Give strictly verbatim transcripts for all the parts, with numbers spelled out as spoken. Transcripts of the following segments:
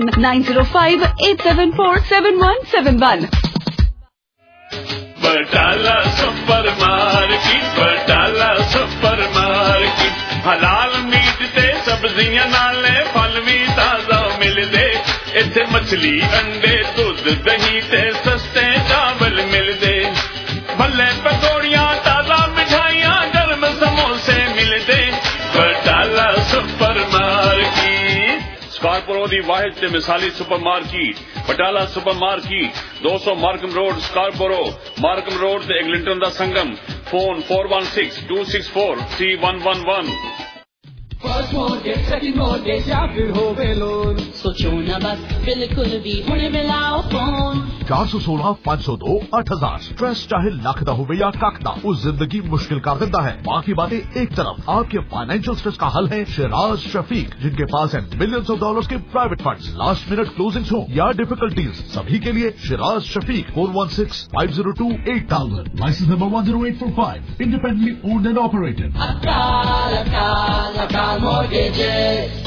nine zero five eight seven four seven one seven one. Batala super market, Batala super market, हलाल meat ते सब्जियां नाले फल भी ताजा मिलदे, इत्थे मछली अंडे दूध दही ते सस्ते चावल मिलदे, भले पकौड़ियां ताजा मिठाइयां गर्म समोसे मिलदे, बटाला सुपर मार्केट। स्कारपोरो दी वाहिद ते मिसाली super market, Batala super market, दो सौ Markham road Scarborough, Markham road ते एग्लिंटन दा संगम। Phone four one six two six four three one one one। First mortgage, second mortgage या फिर होवे लोन, सोचो ना बस बिल्कुल भी हुणे मिलाओ फोन। चार सौ सोलह पाँच सौ दो आठ हजार स्ट्रेस चाहे लख दा होवे या कख दा, उस जिंदगी मुश्किल कर देता है। बाकी बातें एक तरफ, आपके फाइनेंशियल स्ट्रेस का हल है शिराज शफीक, जिनके पास है मिलियंस ऑफ डॉलर्स के private funds, last minute closings हो या डिफिकल्टीज, सभी के लिए Shiraz Shafiq four one six five zero two eight thousand, license number one zero eight four five, independently owned and operated. Akal Akal Akal mortgages।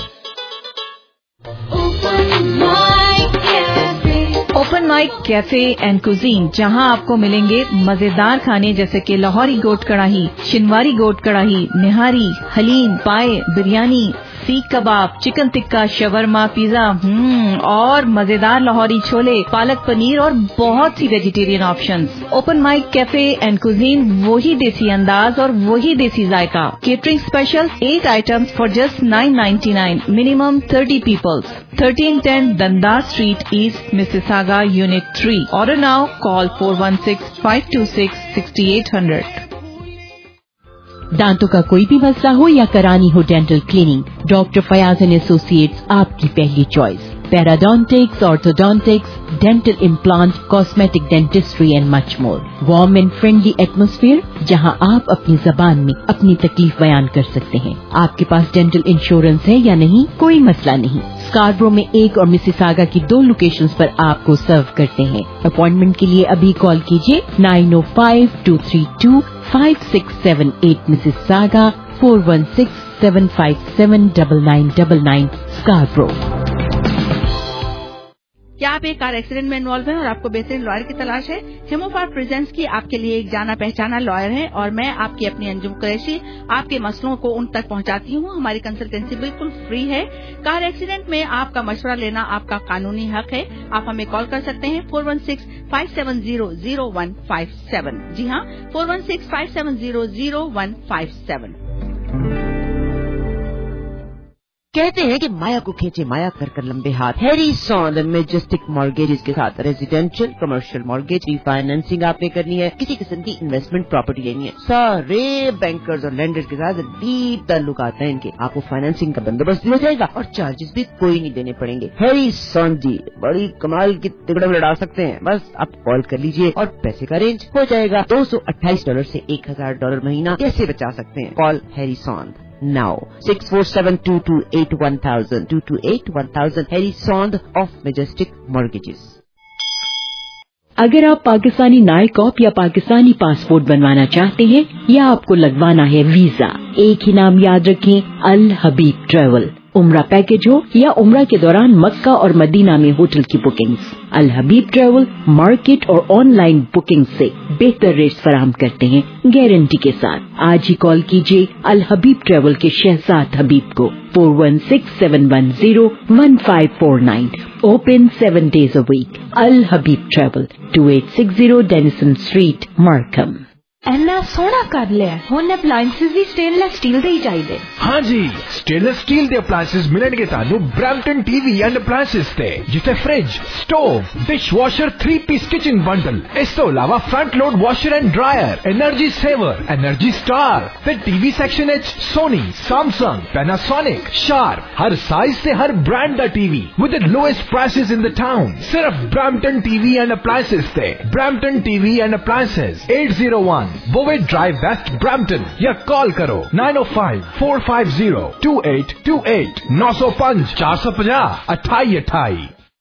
Open Mic Cafe, open mic cafe and cuisine, जहां आपको मिलेंगे मजेदार खाने जैसे कि लाहौरी गोट कढ़ाई, शिनवारी गोट कढ़ाई, निहारी, हलीम, पाए, बिरयानी, सीख कबाब, चिकन टिक्का, शवरमा, पिज्जा, हम्म और मजेदार लाहौरी छोले, पालक पनीर और बहुत सी vegetarian options. Open mic cafe and cuisine, वही देसी अंदाज और वही देसी जायका। Catering special, eight items for just nine ninety-nine, minimum thirty peoples. thirteen ten Dandar Street East, Mississauga, Unit three. Order now. Call four one six five two six six eight zero zero. दांतों का कोई भी मसला हो या करानी हो dental cleaning, doctor Fayaz and associates आपकी पहली choice. Periodontics, orthodontics, dental implant, cosmetic dentistry and much more. Warm and friendly atmosphere जहां आप अपनी जबान में अपनी तकलीफ बयान कर सकते हैं। आपके पास डेंटल इंश्योरेंस है या नहीं, कोई मसला नहीं। स्कारब्रो में एक और मिसिसागा की दो लोकेशंस पर आपको सर्व करते हैं। अपॉइंटमेंट के लिए अभी कॉल कीजिए nine oh five two three two five six seven eight, Mississauga four one six seven five seven nine nine nine nine, Scarborough. क्या आप एक कार एक्सीडेंट में इन्वॉल्व हैं और आपको बेहतरीन लॉयर की तलाश है? हिमोफार प्रेजेंट्स की आपके लिए एक जाना पहचाना लॉयर है और मैं आपकी अपनी अंजुम कुरैशी आपके मसलों को उन तक पहुंचाती हूं। हमारी कंसल्टेंसी बिल्कुल फ्री है। कार एक्सीडेंट में आपका मशवरा लेना आपका कानूनी हक है। आप हमें कॉल कर सकते हैं four one six five seven zero zero one five seven। जी हाँ, four one six five seven zero zero one five seven। कहते हैं कि माया को खींचे माया कर कर लंबे हाथ। हैरी सॉन्ड मैजेस्टिक मॉर्गेजेस के साथ रेजिडेंशियल कमर्शियल मॉर्गेज रीफाइनेंसिंग आपने करनी है, किसी किस्म की इन्वेस्टमेंट प्रॉपर्टी लेनी है, सारे बैंकर्स और लेंडर्स के साथ डीप ताल्लुकात हैं इनके। आपको फाइनेंसिंग का बंदोबस्त हो जाएगा और चार्जेस भी कोई नहीं देने पड़ेंगे। हैरी सॉन्ड जी बड़ी कमाल की तिगड़म लड़ा सकते हैं। बस आप कॉल कर लीजिए और पैसे का अरेंज हो जाएगा। दो सौ अट्ठाईस डॉलर से एक हजार डॉलर महीना कैसे बचा सकते हैं? Call Harry Sondh now six four seven two two eight one thousand two two eight one thousand, Harry Sond of Majestic Mortgages। अगर आप पाकिस्तानी नायकॉप या पाकिस्तानी पासपोर्ट बनवाना चाहते हैं या आपको लगवाना है वीजा, एक ही नाम याद रखें, अल हबीब ट्रेवल। उम्रा पैकेज हो या उम्रा के दौरान मक्का और मदीना में होटल की bookings, Al Habib travel market और ऑनलाइन बुकिंग से बेहतर रेट्स फराहम करते हैं गारंटी के साथ। आज ही कॉल कीजिए अल हबीब ट्रेवल के शहजाद हबीब को four one six seven one zero one five four nine, open seven days a week। Al Habib travel two eight six zero Denison Street, Markham। ਇੰਨਾ ਸੋਹਣਾ ਕਰ ਲਿਆ। ਹੁਣ ਅਪਲਾਈਐਂਸਿਸ ਵੀ ਸਟੇਨਲੈਸ ਸਟੀਲ ਦੇ ਹੀ ਚਾਹੀਦੇ। हाँ जी, स्टेनलेस स्टील ਦੇ ਅਪਲਾਈਐਂਸਿਸ ਮਿਲਣਗੇ ਤੁਹਾਨੂੰ ਬ੍ਰੈਂਪਟਨ ਟੀਵੀ ਐਂਡ ਅਪਲਾਈਐਂਸਿਸ ਤੇ, ਜਿੱਥੇ fridge, stove, dish washer three piece kitchen bundle, ਇਸ ਤੋਂ ਇਲਾਵਾ front load washer and dryer, energy saver, energy star ਤੇ ਟੀਵੀ ਸੈਕਸ਼ਨ ਵਿੱਚ ਸੋਨੀ, ਸੈਮਸੰਗ, ਪੈਨਾਸੋਨਿਕ, ਸ਼ਾਰਪ, ਹਰ ਸਾਈਜ਼ ਤੇ ਹਰ ਬ੍ਰਾਂਡ ਦਾ TV with the lowest prices in the town. ਸਿਰਫ ਬ੍ਰੈਂਪਟਨ ਟੀਵੀ ਐਂਡ ਅਪਲਾਈਐਂਸਿਸ ਤੇ। Brampton TV and appliances eight oh one Bovey Drive West, Brampton, या call करो nine oh five four five zero two eight two eight, nine oh five four five zero, अट्ठाई अट्ठाई।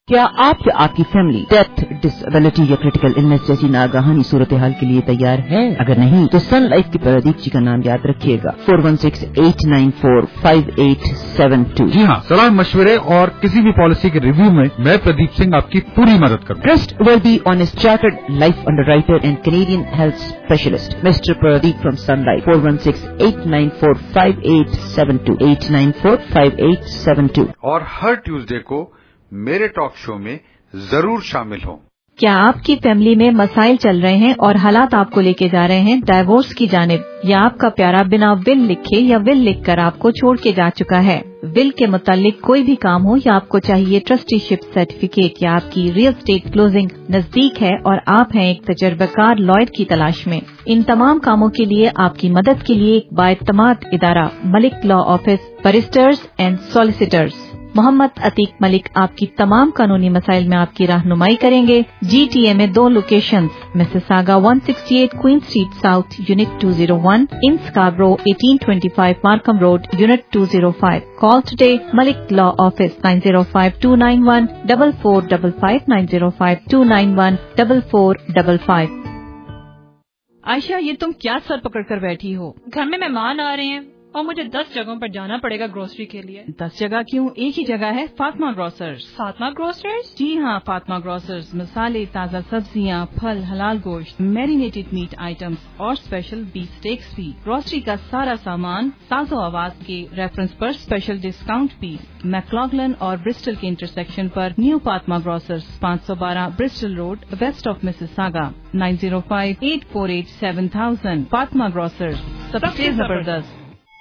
کیا آپ یا آپ کی فیملی ڈیتھ، ڈسبلٹی یا کریٹیکل النس جیسی ناگہانی صورتحال کے لیے تیار ہے؟ اگر نہیں تو سن لائف کی پردیپ جی کا نام یاد رکھیے گا، four one six eight nine four five eight seven two. جی ہاں، صلاح مشورے اور کسی بھی پالیسی کے ریویو میں میں پردیپ سنگھ آپ کی پوری مدد کروں. Trustworthy honest chartered life underwriter and Canadian health specialist, Mister Pradeep from Sun Life, four one six eight nine four five eight seven two, eight nine four five eight seven two. اور ہر Tuesday کو میرے talk show میں ضرور شامل ہوں. کیا آپ کی فیملی میں مسائل چل رہے ہیں اور حالات آپ کو لے کے جا رہے ہیں ڈائیورس کی جانب، یا آپ کا پیارا بنا ول لکھے یا ول لکھ کر آپ کو چھوڑ کے جا چکا ہے؟ ول کے متعلق کوئی بھی کام ہو یا آپ کو چاہیے ٹرسٹی شپ سرٹیفکیٹ، یا آپ کی ریئل اسٹیٹ کلوزنگ نزدیک ہے اور آپ ہیں ایک تجربہ کار لائر کی تلاش میں، ان تمام کاموں کے لیے آپ کی مدد کے لیے ایک بااعتماد ادارہ Malik law office barristers and solicitors Muhammad Atiq Malik آپ کی تمام قانونی مسائل میں آپ کی رہنمائی کریں گے. جی ٹی اے میں دو locations, Mississauga one sixty eight Queen street south unit two zero one, in Scarborough eighteen twenty five Markham road unit two zero five. Call today Malik law office nine zero five two nine one double four double five, nine zero five two nine one double four double five. Ayesha, یہ تم کیا سر پکڑ کر بیٹھی ہو؟ گھر میں مہمان آ رہے ہیں اور مجھے دس جگہوں پر جانا پڑے گا گروسری کے لیے. دس جگہ کیوں؟ ایک ہی جگہ ہے، فاطمہ گروسرز. فاطمہ گروسرز؟ جی ہاں، فاطمہ گروسرز مسالے، تازہ سبزیاں، پھل، حلال گوشت، میرینیٹڈ میٹ آئٹمس اور اسپیشل بیف اسٹیکس بھی. گروسری کا سارا سامان ساز و آواز کے ریفرنس پر اسپیشل ڈسکاؤنٹ بھی. میکلاگلن اور برسٹل کے انٹرسیکشن پر نیو فاطمہ گروسرز، پانچ سو بارہ Bristol road, west of Mississauga, nine zero five eight four eight seven thousand. Fatima grocers, سب سے زبردست.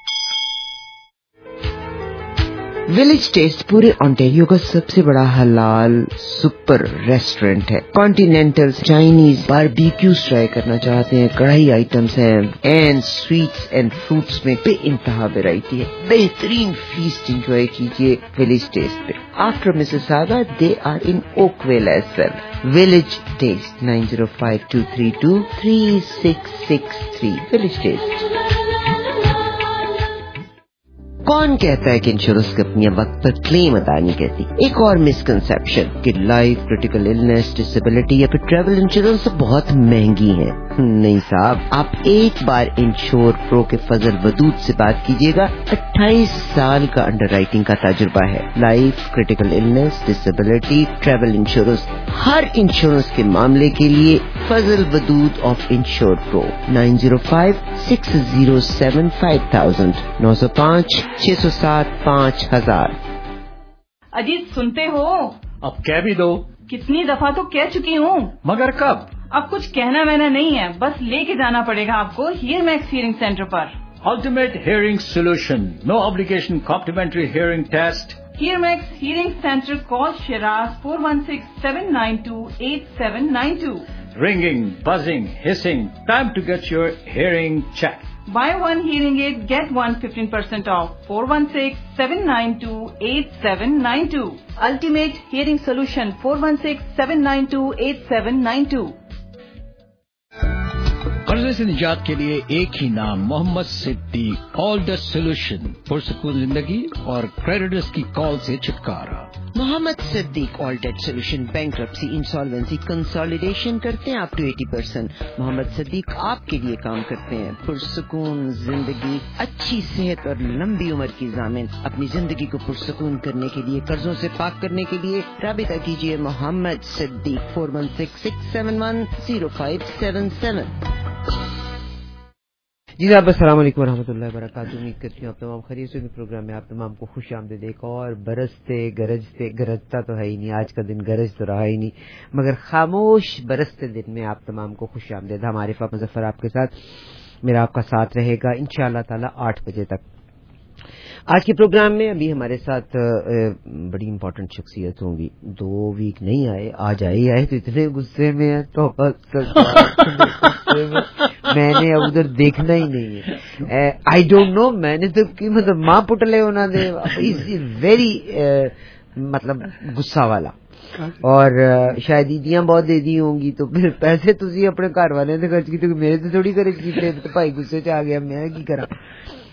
ولیج ٹیسٹ پورے آنٹیریو کا سب سے بڑا حلال سپر ریسٹورینٹ ہے. کانٹینینٹل، چائنیز، باربیکیوز ٹرائی کرنا چاہتے ہیں، کڑھائی آئٹمس ہیں، اینڈ سویٹس اینڈ فروٹس میں بے انتہا ویرائٹی ہے. بہترین فیسٹ انجوائے کیجیے ولیج ٹیسٹ پہ. After Mississauga they are in Oakville as well. Village taste nine zero five two three two three six six three. Village taste. کون کہتا ہے کہ انشورنس کمپنیاں وقت پر کلیم ادا نہیں کرتی؟ ایک اور مسکنسپشن کہ لائف، کریٹیکل النس، ڈسیبلٹی یا پھر ٹریول انشورنس بہت مہنگی ہیں. نہیں صاحب، آپ ایک بار انشور پرو کے فضل ودود سے بات کیجیے گا. اٹھائیس سال کا انڈر رائٹنگ کا تجربہ ہے. Life, critical illness, disability, travel insurance, ہر انشورنس کے معاملے کے لیے Fazal Wadood of Insure Pro. Nine zero five six zero seven five thousand, نو سو پانچ چھ سو سات پانچ ہزار. اجیت سنتے ہو؟ اب کہہ بھی دو. کتنی دفعہ تو کہہ چکی ہوں. مگر کب؟ اب کچھ کہنا وہنا نہیں ہے، بس لے کے جانا پڑے گا آپ کو ہیئر میکس ہیئرنگ سینٹر پر. Ultimate hearing solution, no obligation complimentary hearing test. Hear Max hearing center. Call Shiraz four one six seven nine two eight seven nine two. Ringing, buzzing, hissing. Time to get your hearing checked. Buy one hearing aid, get one fifteen percent off. four one six seven nine two eight seven nine two. Ultimate Hearing Solution. four one six seven nine two eight seven nine two. قرضے سے نجات کے لیے ایک ہی نام، محمد صدیق. آل dust solution, پرسکون زندگی اور کریڈٹرز کی کال سے چھٹکارا. Muhammad Siddiq all debt solution, bankruptcy, insolvency, consolidation کرتے ہیں up to eighty percent. Muhammad Siddiq آپ کے لیے کام کرتے ہیں. پرسکون زندگی، اچھی صحت اور لمبی عمر کی ضامن. اپنی زندگی کو پرسکون کرنے کے لیے، قرضوں سے پاک کرنے کے لیے رابطہ کیجیے Muhammad Siddiq four one six six seven one zero five seven seven. جی صاحب، السلام علیکم و رحمۃ اللہ وبرکاتہ. امید کرتی ہوں آپ تمام خیریت سے. پروگرام میں آپ تمام کو خوش آمدید. ایک اور برستے گرجتے، گرجتا تو ہے ہی نہیں آج کا دن، گرج تو رہا ہی نہیں، مگر خاموش برستے دن میں آپ تمام کو خوش آمدید. ہم عارفہ مظفر آپ کے ساتھ، میرا آپ کا ساتھ رہے گا انشاءاللہ تعالی آٹھ بجے تک. آج کے پروگرام میں ابھی ہمارے ساتھ بڑی امپورٹنٹ شخصیت ہوں گی. دو ویک نہیں آئے، آج آئے آئے تو اتنے غصے میں ہیں تو میں نے اب ادھر دیکھنا ہی نہیں ہے. آئی ڈونٹ نو، میں نے تو کی مطلب ماں پٹلے ہونا دے ویری مطلب غصہ والا، اور شاید عیدیاں بہت دے دی ہوں گی تو پھر پیسے تھی اپنے گھر والے نے خرچ کیتے، میرے تو تھوڑی خرچ کیتے. بھائی غصے چ آ گیا، میں کی کرا.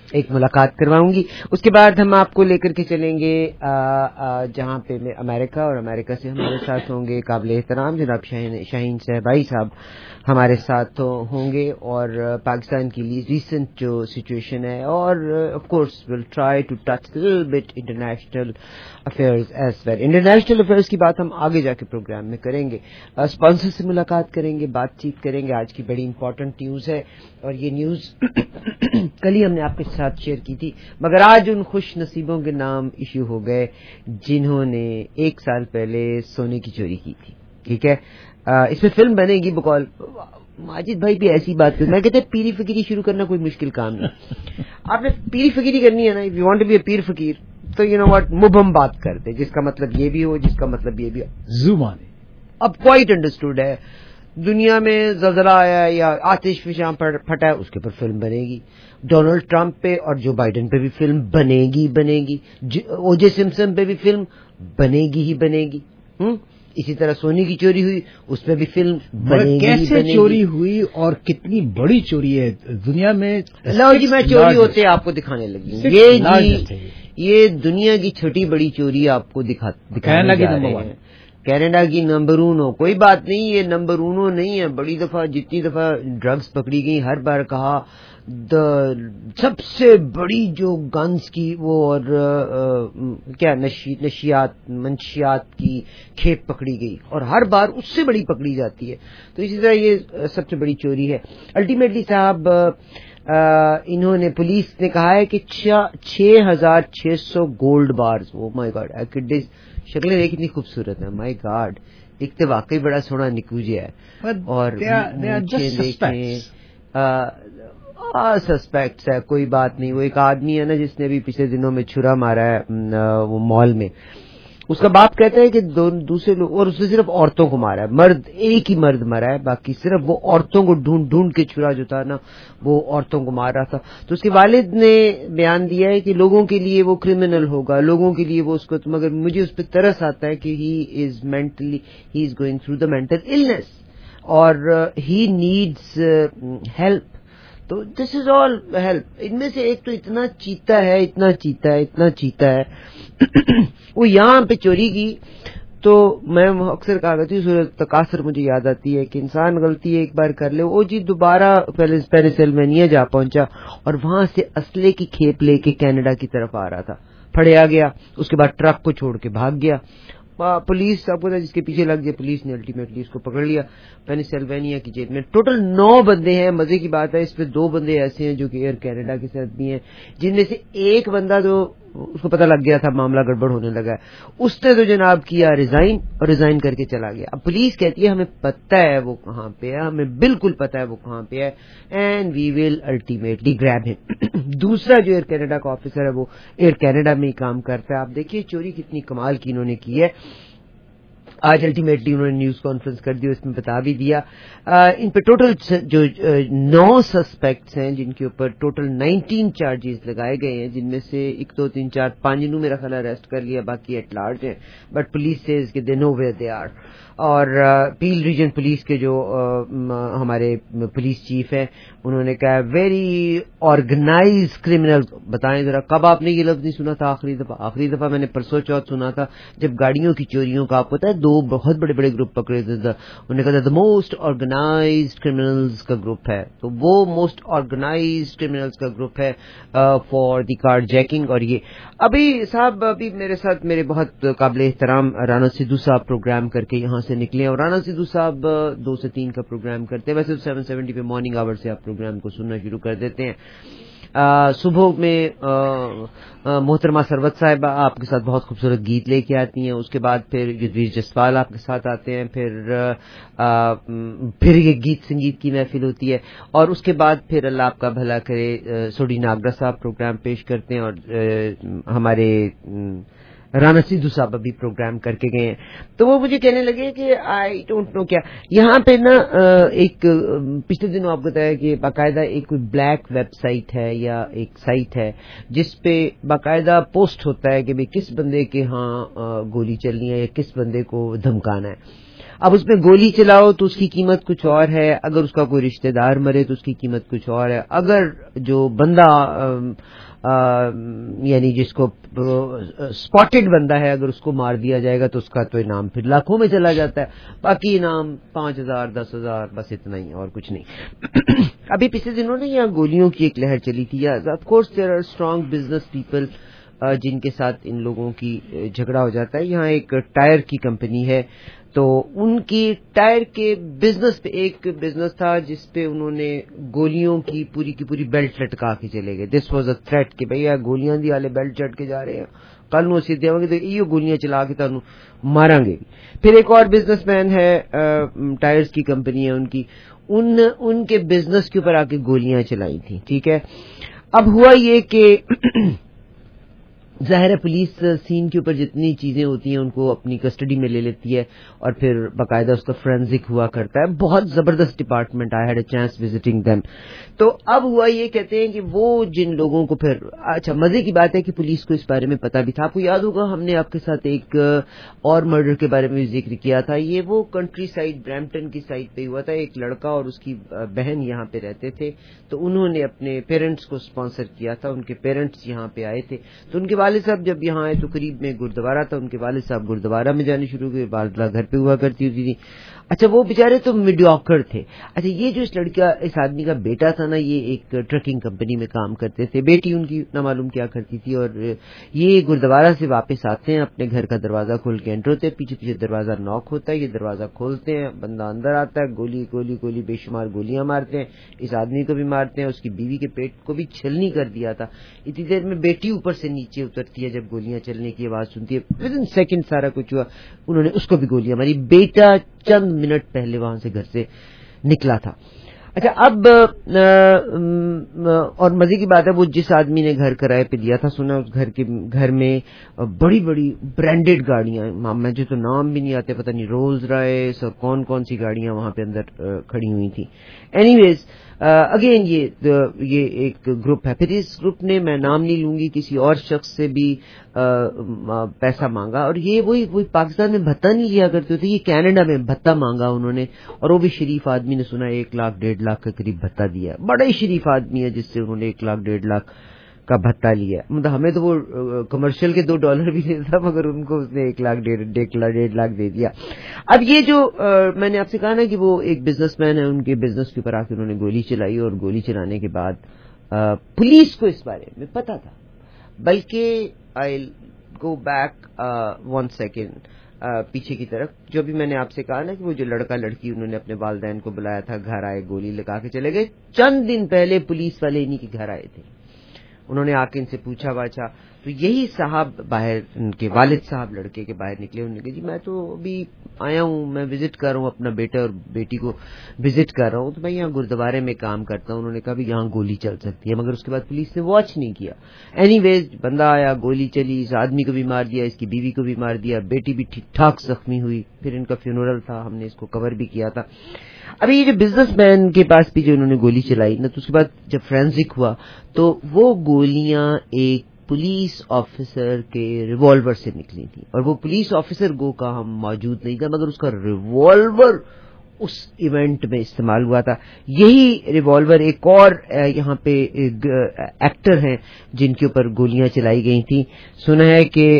ایک ملاقات کرواؤں گی. اس کے بعد ہم آپ کو لے کر کے چلیں گے آ, آ, جہاں پہ امریکہ, اور امریکہ سے ہمارے ساتھ ہوں گے قابل احترام جناب شاہین شاہین صاحبائی صاحب ہمارے ساتھ ہوں گے, اور پاکستان کی ریسنٹ جو سچویشن ہے, اور of course will try to touch little bit international affairs as well. International affairs کی بات ہم آگے جا کے پروگرام میں کریں گے. اسپانسر سے ملاقات کریں گے, بات چیت کریں گے. آج کی بڑی امپورٹنٹ نیوز ہے, اور یہ نیوز کل ہی ہم نے آپ کے ساتھ شیئر کی تھی, مگر آج ان خوش نصیبوں کے نام ایشو ہو گئے جنہوں نے ایک سال پہلے سونے کی چوری کی تھی. ٹھیک ہے, اس میں فلم بنے گی. بقول ماجد بھائی بھی ایسی بات کرتے, میں کہتے ہیں پیری فقیری شروع کرنا کوئی مشکل کام نہیں. آپ نے پیری فقیری کرنی ہے نا, if you want to be a پیر فقیر, تو یو نو واٹ مبہم بات کرتے, جس کا مطلب یہ بھی ہو, جس کا مطلب یہ بھی ہو. زبانی اب کوائٹ انڈرسٹوڈ ہے, دنیا میں زلزلہ آیا یا آتش فشاں پھٹا ہے, اس کے اوپر فلم بنے گی. ڈونلڈ ٹرمپ پہ اور جو بائیڈن پہ بھی فلم بنے گی بنے گی او جے سمپسن پہ بھی فلم بنے گی ہی بنے گی. ہوں اسی طرح سونی کی چوری ہوئی, اس پہ بھی فلم بنے گی. کیسے چوری ہوئی اور کتنی بڑی چوری ہے دنیا میں. لو جی میں چوری ہوتے آپ کو دکھانے لگی. یہ جی یہ دنیا کی چھوٹی بڑی چوری آپ کو دکھا دکھانے جا رہے ہیں. کینیڈا کی نمبر اونو, کوئی بات نہیں, یہ نمبر اونو نہیں ہے. بڑی دفعہ جتنی دفعہ ڈرگز پکڑی گئی, ہر بار کہا دا سب سے بڑی جو گنز کی وہ اور کیا نشیات منشیات کی کھیپ پکڑی گئی, اور ہر بار اس سے بڑی پکڑی جاتی ہے. تو اسی طرح یہ سب سے بڑی چوری ہے. الٹیمیٹلی صاحب انہوں نے پولیس نے کہا ہے کہ چھ ہزار چھ سو gold bars. Oh my god, شکلیں دیکھ کتنی خوبصورت ہے. مائی گاڈ, ایک تو واقعی بڑا سونا نکوجیا ہے, اور سسپیکٹس ہے, کوئی بات نہیں. وہ ایک آدمی ہے نا جس نے بھی پچھلے دنوں میں چھرا مارا ہے وہ مال میں, اس کا باپ کہتا ہے کہ دوسرے لوگ, اور اس نے صرف عورتوں کو مارا ہے, مرد ایک ہی مرد مرا ہے, باقی صرف وہ عورتوں کو ڈھونڈ ڈھونڈ کے چھرا جو تھا نا وہ عورتوں کو مار رہا تھا. تو اس کے والد نے بیان دیا ہے کہ لوگوں کے لیے وہ کرمنل ہوگا, لوگوں کے لیے وہ اس کو, مگر مجھے اس پہ ترس آتا ہے کہ he is mentally he is going through the mental illness, اور ہی نیڈس ہیلپ. تو دس از آل ہیلپ. ان میں سے ایک تو اتنا چیتا ہے اتنا چیتا ہے اتنا چیتا ہے وہ یہاں پہ چوری کی. تو میں اکثر کہا کرتی ہوں, سورۃ تکاثر مجھے یاد آتی ہے کہ انسان غلطی ایک بار کر لے, وہ جی دوبارہ پینسلوینیا جا پہنچا اور وہاں سے اسلحے کی کھیپ لے کے کینیڈا کی طرف آ رہا تھا, پھڑیا گیا. اس کے بعد ٹرک کو چھوڑ کے بھاگ گیا. پولیس آپ کو جس کے پیچھے لگ گیا, پولیس نے الٹیمیٹلی اس کو پکڑ لیا پینسلوینیا کی جیل میں. ٹوٹل نو بندے ہیں. مزے کی بات ہے اس پہ دو بندے ایسے ہیں جو کہ ایئر کینیڈا کے ساتھ بھی ہیں, جن میں سے ایک بندہ جو اس کو پتہ لگ گیا تھا معاملہ گڑبڑ ہونے لگا ہے, اس نے تو جناب کیا ریزائن, اور ریزائن کر کے چلا گیا. اب پولیس کہتی ہے ہمیں پتہ ہے وہ کہاں پہ ہے, ہمیں بالکل پتہ ہے وہ کہاں پہ ہے, اینڈ وی ول الٹیمیٹلی گریب ہم. دوسرا جو ایئر کینیڈا کا آفیسر ہے وہ ایئر کینیڈا میں ہی کام کرتا ہے. آپ دیکھیے چوری کتنی کمال کی انہوں نے کی ہے. آج الٹیمیٹلی انہوں نے نیوز کانفرنس کر دی, اس میں بتا بھی دیا. ان پہ ٹوٹل جو نو سسپیکٹس ہیں جن کے اوپر ٹوٹل نائنٹین چارجز لگائے گئے ہیں, جن میں سے ایک دو تین چار پانچ جنوں میرا خیال اریسٹ کر لیا, باقی ایٹ لارج ہیں. بٹ پولیس سیز کہ they know where they are. اور پیل ریجن پولیس کے جو ہمارے پولیس چیف ہیں انہوں نے کہا ویری آرگنائز کرمنل. بتائیں ذرا کب آپ نے یہ لفظ نہیں سنا تھا آخری دفعہ؟ آخری دفعہ میں نے پرسوں چوتھ سنا تھا جب گاڑیوں کی چوریوں کا, آپ پتہ ہے دو بہت بڑے بڑے گروپ پکڑے تھے. انہوں نے کہا دا موسٹ آرگنائزڈ کرمنلز کا گروپ ہے, تو وہ موسٹ آرگنائزڈ کرمنلز کا گروپ ہے فار دی کار جیکنگ. اور یہ ابھی صاحب ابھی میرے ساتھ میرے بہت قابل احترام رانا سدھو صاحب پروگرام کر کے یہاں سے نکلے, اور رانا سدھو صاحب دو سے تین کا پروگرام کرتے ہیں. ویسے تو سیون سیونٹی پہ مارننگ آور سے آپ پروگرام کو سننا شروع کر دیتے ہیں. آ, صبح میں آ, محترمہ سروت صاحبہ آپ کے ساتھ بہت خوبصورت گیت لے کے آتی ہیں. اس کے بعد پھر یدویر جسوال آپ کے ساتھ آتے ہیں. پھر آ, پھر یہ گیت سنگیت کی محفل ہوتی ہے, اور اس کے بعد پھر اللہ آپ کا بھلا کرے سوڈی ناگرا صاحب پروگرام پیش کرتے ہیں, اور آ, ہمارے رانا سدھو صاحب ابھی پروگرام کر کے گئے ہیں. تو وہ مجھے کہنے لگے کہ آئی ڈونٹ نو کیا یہاں پہ نا ایک پچھلے دنوں آپ بتایا کہ باقاعدہ ایک کوئی بلیک ویب سائٹ ہے یا ایک سائٹ ہے جس پہ باقاعدہ پوسٹ ہوتا ہے کہ بھئی کس بندے کے ہاں گولی چلنی ہے یا کس بندے کو دھمکانا ہے. اب اس میں گولی چلاؤ تو اس کی قیمت کچھ اور ہے, اگر اس کا کوئی رشتہ دار مرے تو اس کی قیمت کچھ اور ہے, اگر جو بندہ آ, یعنی جس کو اسپاٹڈ بندہ ہے اگر اس کو مار دیا جائے گا تو اس کا تو انعام پھر لاکھوں میں چلا جاتا ہے, باقی انعام پانچ ہزار دس ہزار بس اتنا ہی اور کچھ نہیں. ابھی پچھلے دنوں نے یہاں گولیوں کی ایک لہر چلی تھی. Of course there are strong business people جن کے ساتھ ان لوگوں کی جھگڑا ہو جاتا ہے. یہاں ایک ٹائر کی کمپنی ہے تو ان کی ٹائر کے بزنس پہ ایک بزنس تھا جس پہ انہوں نے گولیوں کی پوری کی پوری بیلٹ لٹکا کے چلے گئے. دس واز اے تھریٹ کہ بھیا گولیاں دی والے بیلٹ چڑھ کے جا رہے ہیں, کل نو سی دیں گے تو یہ گولیاں چلا کے تانوں ماریں گے. پھر ایک اور بزنس مین ہے, ٹائرز کی کمپنی ہے ان کی, ان ان کے بزنس کے اوپر آ کے گولیاں چلائی تھیں. ٹھیک ہے, اب ہوا یہ کہ ظاہر ہے پولیس سین کے اوپر جتنی چیزیں ہوتی ہیں ان کو اپنی کسٹڈی میں لے لیتی ہے اور پھر باقاعدہ اس کا فرینزک ہوا کرتا ہے. بہت زبردست department, I had a chance visiting them. تو اب ہوا یہ کہتے ہیں کہ وہ جن لوگوں کو پھر, اچھا مزے کی بات ہے کہ پولیس کو اس بارے میں پتا بھی تھا. آپ کو یاد ہوگا ہم نے آپ کے ساتھ ایک اور مرڈر کے بارے میں ذکر کیا تھا. یہ وہ کنٹری سائڈ برامپٹن کی سائڈ پہ ہوا تھا. ایک لڑکا اور اس کی بہن یہاں پہ رہتے تھے تو انہوں نے اپنے پیرنٹس کو اسپانسر کیا تھا. ان کے پیرنٹس یہاں پہ آئے تھے تو ان کے والد صاحب جب یہاں آئے تو قریب میں گردوارہ تھا, ان کے والد صاحب گردوارہ میں جانے شروع ہوئے, والدہ گھر پہ ہوا کرتی ہوتی تھی. اچھا وہ بیچارے تو میڈیوکر تھے. اچھا یہ جو اس لڑکا اس آدمی کا بیٹا تھا نا, یہ ایک ٹرکنگ کمپنی میں کام کرتے تھے, بیٹی ان کی نہ معلوم کیا کرتی تھی. اور یہ گردوارہ سے واپس آتے ہیں, اپنے گھر کا دروازہ کھول کے انٹر ہوتے ہیں, پیچھے پیچھے دروازہ ناک ہوتا ہے, یہ دروازہ کھولتے ہیں, بندہ اندر آتا ہے, گولی گولی گولی بے شمار گولیاں مارتے ہیں, اس آدمی کو بھی مارتے ہیں, اس کی بیوی کے پیٹ کو بھی چھلنی کر دیا تھا. اتنی دیر میں بیٹی اوپر سے نیچے اترتی ہے جب گولیاں چلنے کی آواز سنتی ہے, ود ان سیکنڈ سارا کچھ ہوا, انہوں نے اس کو بھی گولیاں ماری. بیٹا چند منٹ پہلے وہاں سے گھر سے نکلا تھا. اچھا اب اور مزے کی بات ہے وہ جس آدمی نے گھر کرائے پہ دیا تھا, سنا اس گھر کے گھر میں بڑی بڑی برانڈیڈ گاڑیاں, مجھے تو نام بھی نہیں آتے, پتہ نہیں رولز رائس اور کون کون سی گاڑیاں وہاں پہ اندر کھڑی ہوئی تھیں. اینی ویز اگین یہ یہ ایک گروپ ہے. پھر اس گروپ نے, میں نام نہیں لوں گی, کسی اور شخص سے بھی پیسہ مانگا, اور یہ وہی وہی پاکستان میں بھتہ نہیں لیا کرتے ہوتے, یہ کینیڈا میں بھتہ مانگا انہوں نے, اور وہ بھی شریف آدمی نے, سنا ایک لاکھ ڈیڑھ لاکھ کے قریب بھتہ دیا. بڑا ہی شریف آدمی ہے جس سے انہوں نے ایک لاکھ ڈیڑھ لاکھ کا بھتہ لیا. مطلب ہمیں تو وہ کمرشل کے دو ڈالر بھی دیتا مگر ان کو اس نے ایک لاکھ ڈیڑھ ڈیڑھ لاکھ دے دیا. اب یہ جو میں نے آپ سے کہا نا کہ وہ ایک بزنس مین ہے, ان کے بزنس کے اوپر آ کے انہوں نے گولی چلائی, اور گولی چلانے کے بعد پولیس کو اس بارے میں پتا تھا. بلکہ I go back one second پیچھے کی طرف, جو بھی میں نے آپ سے کہا نا کہ وہ جو لڑکا لڑکی انہوں نے اپنے والدین کو بلایا تھا, گھر آئے, گولی لگا کے چلے گئے. چند دن پہلے پولیس والے انہی کے گھر آئے تھے, انہوں نے آ کے ان سے پوچھا واچھا, تو یہی صاحب باہر, ان کے والد صاحب لڑکے کے باہر نکلے, انہوں نے کہا جی میں تو ابھی آیا ہوں, میں وزٹ کر رہا ہوں, اپنا بیٹا اور بیٹی کو وزٹ کر رہا ہوں, تو میں یہاں گردوارے میں کام کرتا ہوں. انہوں نے کہا بھی یہاں گولی چل سکتی ہے, مگر اس کے بعد پولیس نے واچ نہیں کیا. اینی ویز بندہ آیا, گولی چلی, اس آدمی کو بھی مار دیا, اس کی بیوی کو بھی مار دیا, بیٹی بھی ٹھیک ٹھاک زخمی ہوئی. پھر ان کا فیونرل تھا, ہم نے اس کو کور بھی کیا تھا. ابھی یہ جو بزنس مین کے پاس بھی جو انہوں نے گولی چلائی نا, تو اس کے بعد جب فرینزک ہوا تو وہ گولیاں ایک پولیس آفیسر کے ریوالور سے نکلی تھی, اور وہ پولیس آفیسر گو کا ہم موجود نہیں تھا, مگر اس کا ریوالور اس ایونٹ میں استعمال ہوا تھا. یہی ریوالور ایک اور یہاں پہ ایکٹر ہیں جن کے اوپر گولیاں چلائی گئی تھیں, سنا ہے کہ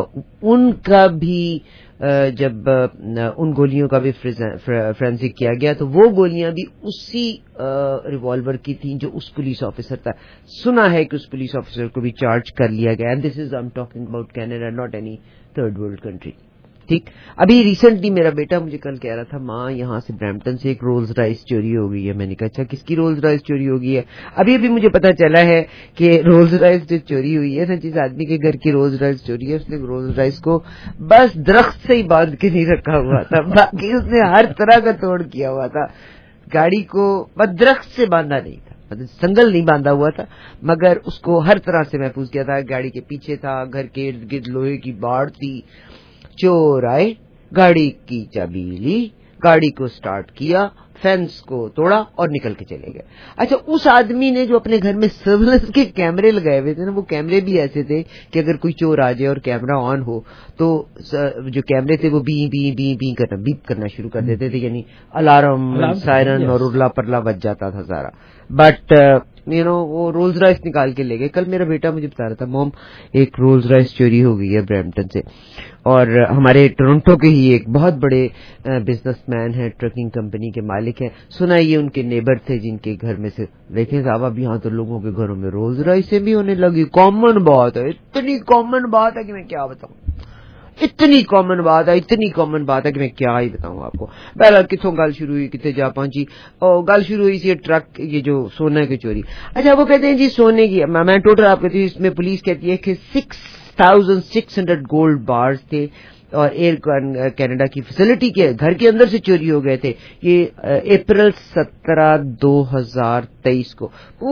ان کا بھی جب ان گولیوں کا بھی فرینزک کیا گیا تو وہ گولیاں بھی اسی ریوالور کی تھیں جو اس پولیس آفیسر تھا. سنا ہے کہ اس پولیس آفیسر کو بھی چارج کر لیا گیا. And this is I am talking about Canada, not any third world country. ٹھیک, ابھی ریسنٹلی میرا بیٹا مجھے کل کہہ رہا تھا, ماں یہاں سے برامپٹن سے ایک رولز رائس چوری ہو گئی ہے. میں نے کہا اچھا کس کی رولز رائس چوری ہو گئی ہے؟ ابھی ابھی مجھے پتا چلا ہے کہ رولز رائس جو چوری ہوئی ہے نا, جس آدمی کے گھر کی رولز رائس چوری ہے, اس نے رولز رائس کو بس درخت سے ہی باندھ کے نہیں رکھا ہوا تھا, باقی اس نے ہر طرح کا توڑ کیا ہوا تھا. گاڑی کو بس درخت سے باندھا نہیں تھا, مطلب سنگل نہیں باندھا ہوا تھا, مگر اس کو ہر طرح سے محفوظ کیا تھا. گاڑی کے پیچھے تھا, گھر کے ارد گرد لوہے کی باڑ تھی. چور آئے, گاڑی کی چابی لی, گاڑی کو سٹارٹ کیا, فینس کو توڑا اور نکل کے چلے گئے. اچھا اس آدمی نے جو اپنے گھر میں سرویلنس کے کیمرے لگائے ہوئے تھے نا, وہ کیمرے بھی ایسے تھے کہ اگر کوئی چور آ جائے اور کیمرہ آن ہو تو جو کیمرے تھے وہ بی بی بی بی کرنا بیپ کرنا شروع کر دیتے تھے, یعنی الارم سائرن اور ارلا پرلا بج جاتا تھا سارا. بٹ یو نو وہ رولز رائس نکال کے لے گئے. کل میرا بیٹا مجھے بتا رہا تھا, موم ایک رولز رائس چوری ہو گئی ہے برمپٹن سے, اور ہمارے ٹورنٹو کے ہی ایک بہت بڑے بزنس مین ہیں, ٹرکنگ کمپنی کے مالک ہیں, سنا یہ ان کے نیبر تھے جن کے گھر میں سے. دیکھیں صاحب اب یہاں تو لوگوں کے گھروں میں رولز رائسیں بھی ہونے لگی. کامن بات ہے, اتنی کامن بات ہے کہ میں کیا بتاؤں, اتنی کامن بات ہے اتنی کامن بات ہے کہ میں کیا ہی بتاؤں آپ کو. بہرحال کتوں گل شروع ہوئی, کتنے جا پہنچی, اور گل شروع ہوئی سی ٹرک یہ جو سونے کی چوری. اچھا وہ کہتے ہیں جی سونے کی, میں ٹوٹل آپ کہتی ہوں اس میں پولیس کہتی ہے کہ six thousand six hundred gold bars تھے اور ایئر کینیڈا کی فیسلٹی کے گھر کے اندر سے چوری ہو گئے تھے. یہ اپریل سترہ دو ہزار تیئیس کو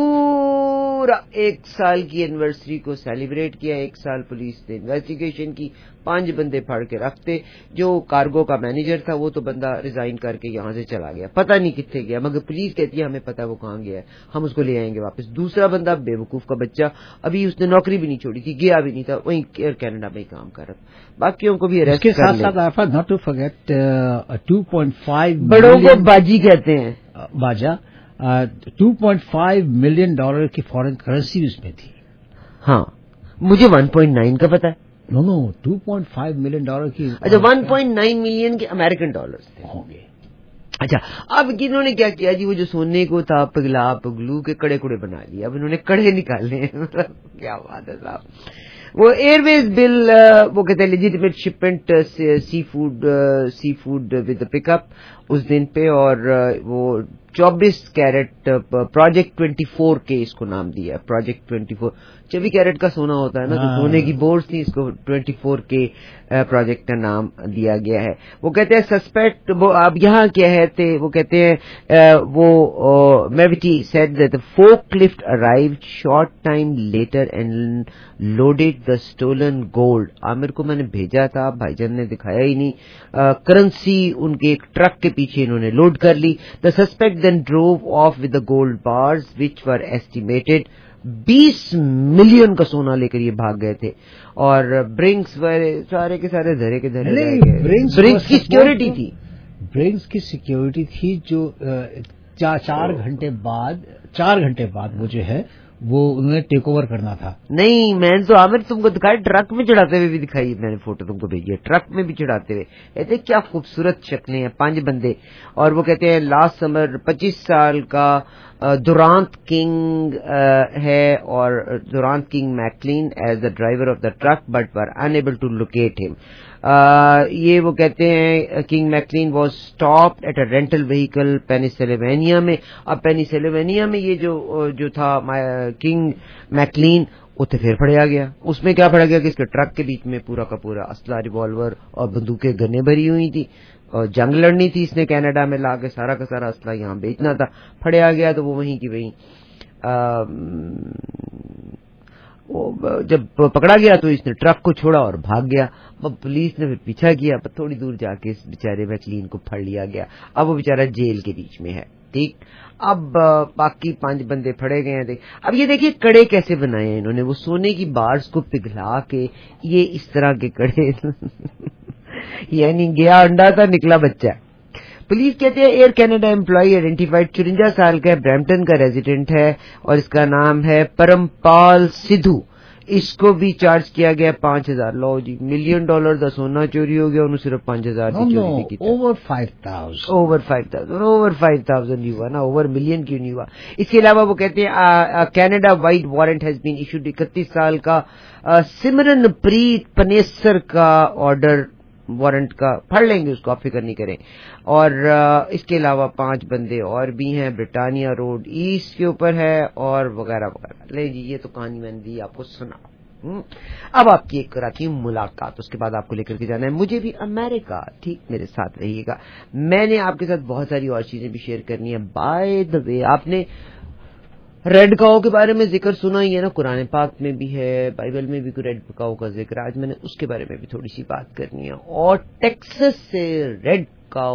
پورا ایک سال کی اینیورسری کو سیلیبریٹ کیا. ایک سال پولیس نے انویسٹیگیشن کی, پانچ بندے پھاڑ کے رکھتے. جو کارگو کا مینیجر تھا وہ تو بندہ ریزائن کر کے یہاں سے چلا گیا, پتہ نہیں کتنے گیا, مگر پولیس کہتی ہے ہمیں پتہ وہ کہاں گیا ہے, ہم اس کو لے آئیں گے واپس. دوسرا بندہ بے وقوف کا بچہ, ابھی اس نے نوکری بھی نہیں چھوڑی تھی, گیا بھی نہیں تھا, وہیں ایئر کینیڈا میں ہی کام کر رہا تھا. باقیوں کو بھی اس کے ساتھ ساتھ not to forget two point five بڑوں کو باجی کہتے ہیں, باجا two point five million dollar کی فارن کرنسی اس میں تھی. ہاں مجھے ون پوائنٹ نائن کا پتا ہے. No no two point five million dollar کی. اچھا ون پوائنٹ نائن ملین کے امریکن ڈالر ہوں گے. اچھا اب انہوں نے کیا کیا جی, وہ جو سونے کو تھا پگلا پگلو کے کڑے کڑے بنا لیے. اب انہوں نے کڑے نکالے ہیں, کیا بات ہے صاحب. وہ ایئر ویز بل, وہ کہتے ہیں legitimate shipment seafood seafood with pick up اس دن پہ, اور وہ چوبیس کیرٹ پروجیکٹ ٹوینٹی فور کے اس کو نام دیا, پروجیکٹ ٹوینٹی فور. چوبیس کیرٹ کا سونا ہوتا ہے نا, تو سونے کی بورڈ تھی, اس کو ٹوینٹی فور کے پروجیکٹ کا نام دیا گیا ہے. وہ کہتے ہیں سسپیکٹ, اب یہاں کیا ہے تھے, وہ کہتے ہیں وہ میوٹی said that forklift arrived short time later and loaded the stolen gold. Amir کو میں نے بھیجا تھا, بھائی جان نے دکھایا ہی نہیں. کرنسی ان کے ایک ٹرک کے پیچھے انہوں نے لوڈ کر لی. The suspect then drove off with the gold bars which were estimated بیس ملین کا سونا لے کر یہ بھاگ گئے تھے. اور برنکس سارے کے سارے دھرے کے دھرے برنکس کی سیکورٹی تھی, برنکس کی سیکورٹی تھی جو چار گھنٹے بعد چار گھنٹے بعد وہ جو ہے وہ انہوں نے ٹیک اوور کرنا تھا. نہیں میں نے تو عامر تم کو دکھایا, ٹرک میں چڑھاتے ہوئے بھی دکھائی, میں نے فوٹو تم کو بھیجی ہے, ٹرک میں بھی چڑھاتے ہوئے. کہتے کیا خوبصورت شکلیں ہیں, پانچ بندے. اور وہ کہتے ہیں لاسٹ سمر پچیس سال کا دورانت کنگ ہے, اور Durante King McLean is the driver of the truck but were unable to locate him. یہ وہ کہتے ہیں King McLean was stopped at a rental vehicle Pennsylvania میں. اب پینسلوینیا میں یہ جو جو تھا کنگ میکلین اتنے پھر پڑیا گیا. اس میں کیا پڑا گیا کہ اس کے ٹرک کے بیچ میں پورا کا پورا اسلحہ, ریوالور اور بندوقیں گنیں بھری ہوئی تھی, اور جنگ لڑنی تھی اس نے کینیڈا میں لا کے, سارا کا سارا اسلحہ یہاں بیچنا تھا. پھڑیا گیا تو وہ وہیں کی وہیں, جب پکڑا گیا تو اس نے ٹرک کو چھوڑا اور بھاگ گیا. اب پولیس نے پھر پیچھا کیا, تھوڑی دور جا کے اس بیچارے میکلین کو پھڑ لیا گیا. اب وہ بیچارہ جیل کے بیچ میں ہے. ٹھیک, اب باقی پانچ بندے پھڑے گئے ہیں. اب یہ دیکھیے کڑے کیسے بنائے ہیں انہوں نے, وہ سونے کی بارز کو پگھلا کے, یہ اس طرح کے کڑے یعنی گیا انڈا تھا نکلا بچہ. پولیس کہتے ہیں ایئر کینیڈا امپلائی آئیڈینٹیفائڈ چورنجا سال کا ہے, برمپٹن کا ریزیڈنٹ ہے, اور اس کا نام ہے پرمپال سدھو. اس کو بھی چارج کیا گیا پانچ ہزار. لو جی, ملین ڈالر کا سونا چوری ہو گیا, انہوں صرف پانچ ہزار کی چوری کی. Over five thousand over five thousand over five thousand ہی ہوا نا, اوور ملین کیوں نہیں ہوا. اس کے علاوہ وہ کہتے ہیں Canada wide warrant has been issued, اکتیس سال کا سمرن پریت پنیسر کا آرڈر وارنٹ کا, پڑھ لیں گے اس کو, آپ فکر نہیں کریں. اور اس کے علاوہ پانچ بندے اور بھی ہیں, برٹانیہ روڈ ایسٹ کے اوپر ہے, اور وغیرہ وغیرہ. لے جی, یہ تو کہانی میں نے دی آپ کو سنا. اب آپ کی ایک کراتی ملاقات, اس کے بعد آپ کو لے کر کے جانا ہے مجھے بھی امریکہ. ٹھیک, میرے ساتھ رہیے گا. میں نے آپ کے ساتھ بہت ساری اور چیزیں بھی شیئر کرنی ہے. بائی دا وے, آپ نے ریڈ کاؤ کے بارے میں ذکر سنا ہی ہے نا, قرآن پاک میں بھی ہے, بائبل میں بھی کوئی ریڈ کاؤ کا ذکر. آج میں نے اس کے بارے میں بھی تھوڑی سی بات کرنی ہے. اور ٹیکسس سے ریڈ کاؤ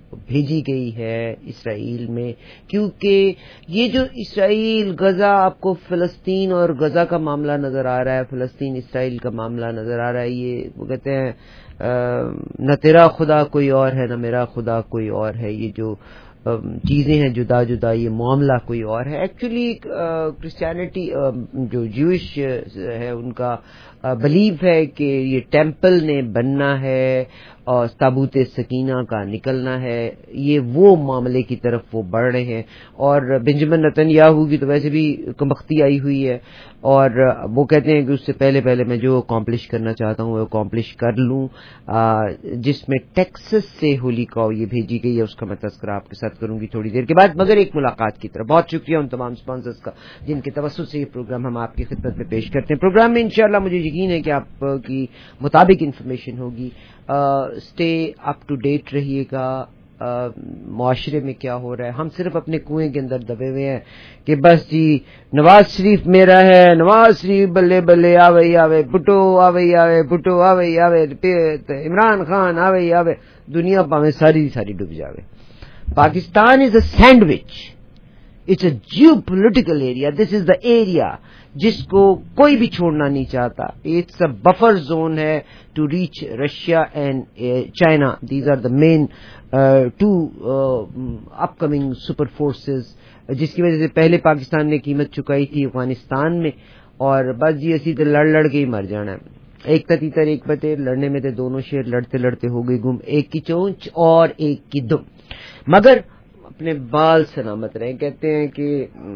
بھیجی گئی ہے اسرائیل میں، کیونکہ یہ جو اسرائیل غزہ آپ کو فلسطین اور غزہ کا معاملہ نظر آ رہا ہے، فلسطین اسرائیل کا معاملہ نظر آ رہا ہے، یہ وہ کہتے ہیں نہ تیرا خدا کوئی اور ہے نہ میرا خدا کوئی اور ہے، یہ جو چیزیں ہیں جدا جدا، یہ معاملہ کوئی اور ہے. ایکچولی کرسچینٹی جو جوش ہے ان کا بلیو ہے کہ یہ ٹیمپل نے بننا ہے اور تابوت سکینہ کا نکلنا ہے، یہ وہ معاملے کی طرف وہ بڑھ رہے ہیں. اور بنجمن نتن یاہو کی تو ویسے بھی کمبختی آئی ہوئی ہے، اور وہ کہتے ہیں کہ اس سے پہلے پہلے میں جو اکامپلش کرنا چاہتا ہوں وہ اکامپلش کر لوں. جس میں ٹیکسس سے ہولی کاؤ یہ بھیجی گئی ہے، اس کا میں تذکرہ آپ کے ساتھ کروں گی تھوڑی دیر کے بعد. مگر ایک ملاقات کی طرف بہت شکریہ ان تمام اسپانسرز کا جن کے توسط سے یہ پروگرام ہم آپ کی خدمت میں پیش کرتے ہیں. پروگرام میں انشاءاللہ مجھے یقین ہے کہ آپ کی مطابق انفارمیشن ہوگی. اسٹے اپ ٹو ڈیٹ رہیے گا معاشرے میں کیا ہو رہا ہے. ہم صرف اپنے کنویں کے اندر دبے ہوئے ہیں کہ بس جی نواز شریف میرا ہے، نواز شریف بلے بلے آوے آوے بٹو آوے آوے بٹو آوے آوے عمران خان آوے آوے، دنیا پاویں ساری ساری ڈوب جاوے. Pakistan is a sandwich, it's a geopolitical area. This is the area جس کو کوئی بھی چھوڑنا نہیں چاہتا. اٹس اے بفر زون ہے to reach Russia and China. These are the main two upcoming super forces, جس کی وجہ سے پہلے پاکستان نے قیمت چکائی تھی افغانستان میں، اور بس جی اسی تو لڑ لڑ کے ہی مر جانا ہے. ایک تتیتر ایک بتے لڑنے میں تھے دونوں شیر، لڑتے لڑتے ہو گئی گم، ایک کی چونچ اور ایک کی دم. مگر اپنے بال سلامت رہے. کہتے ہیں کہ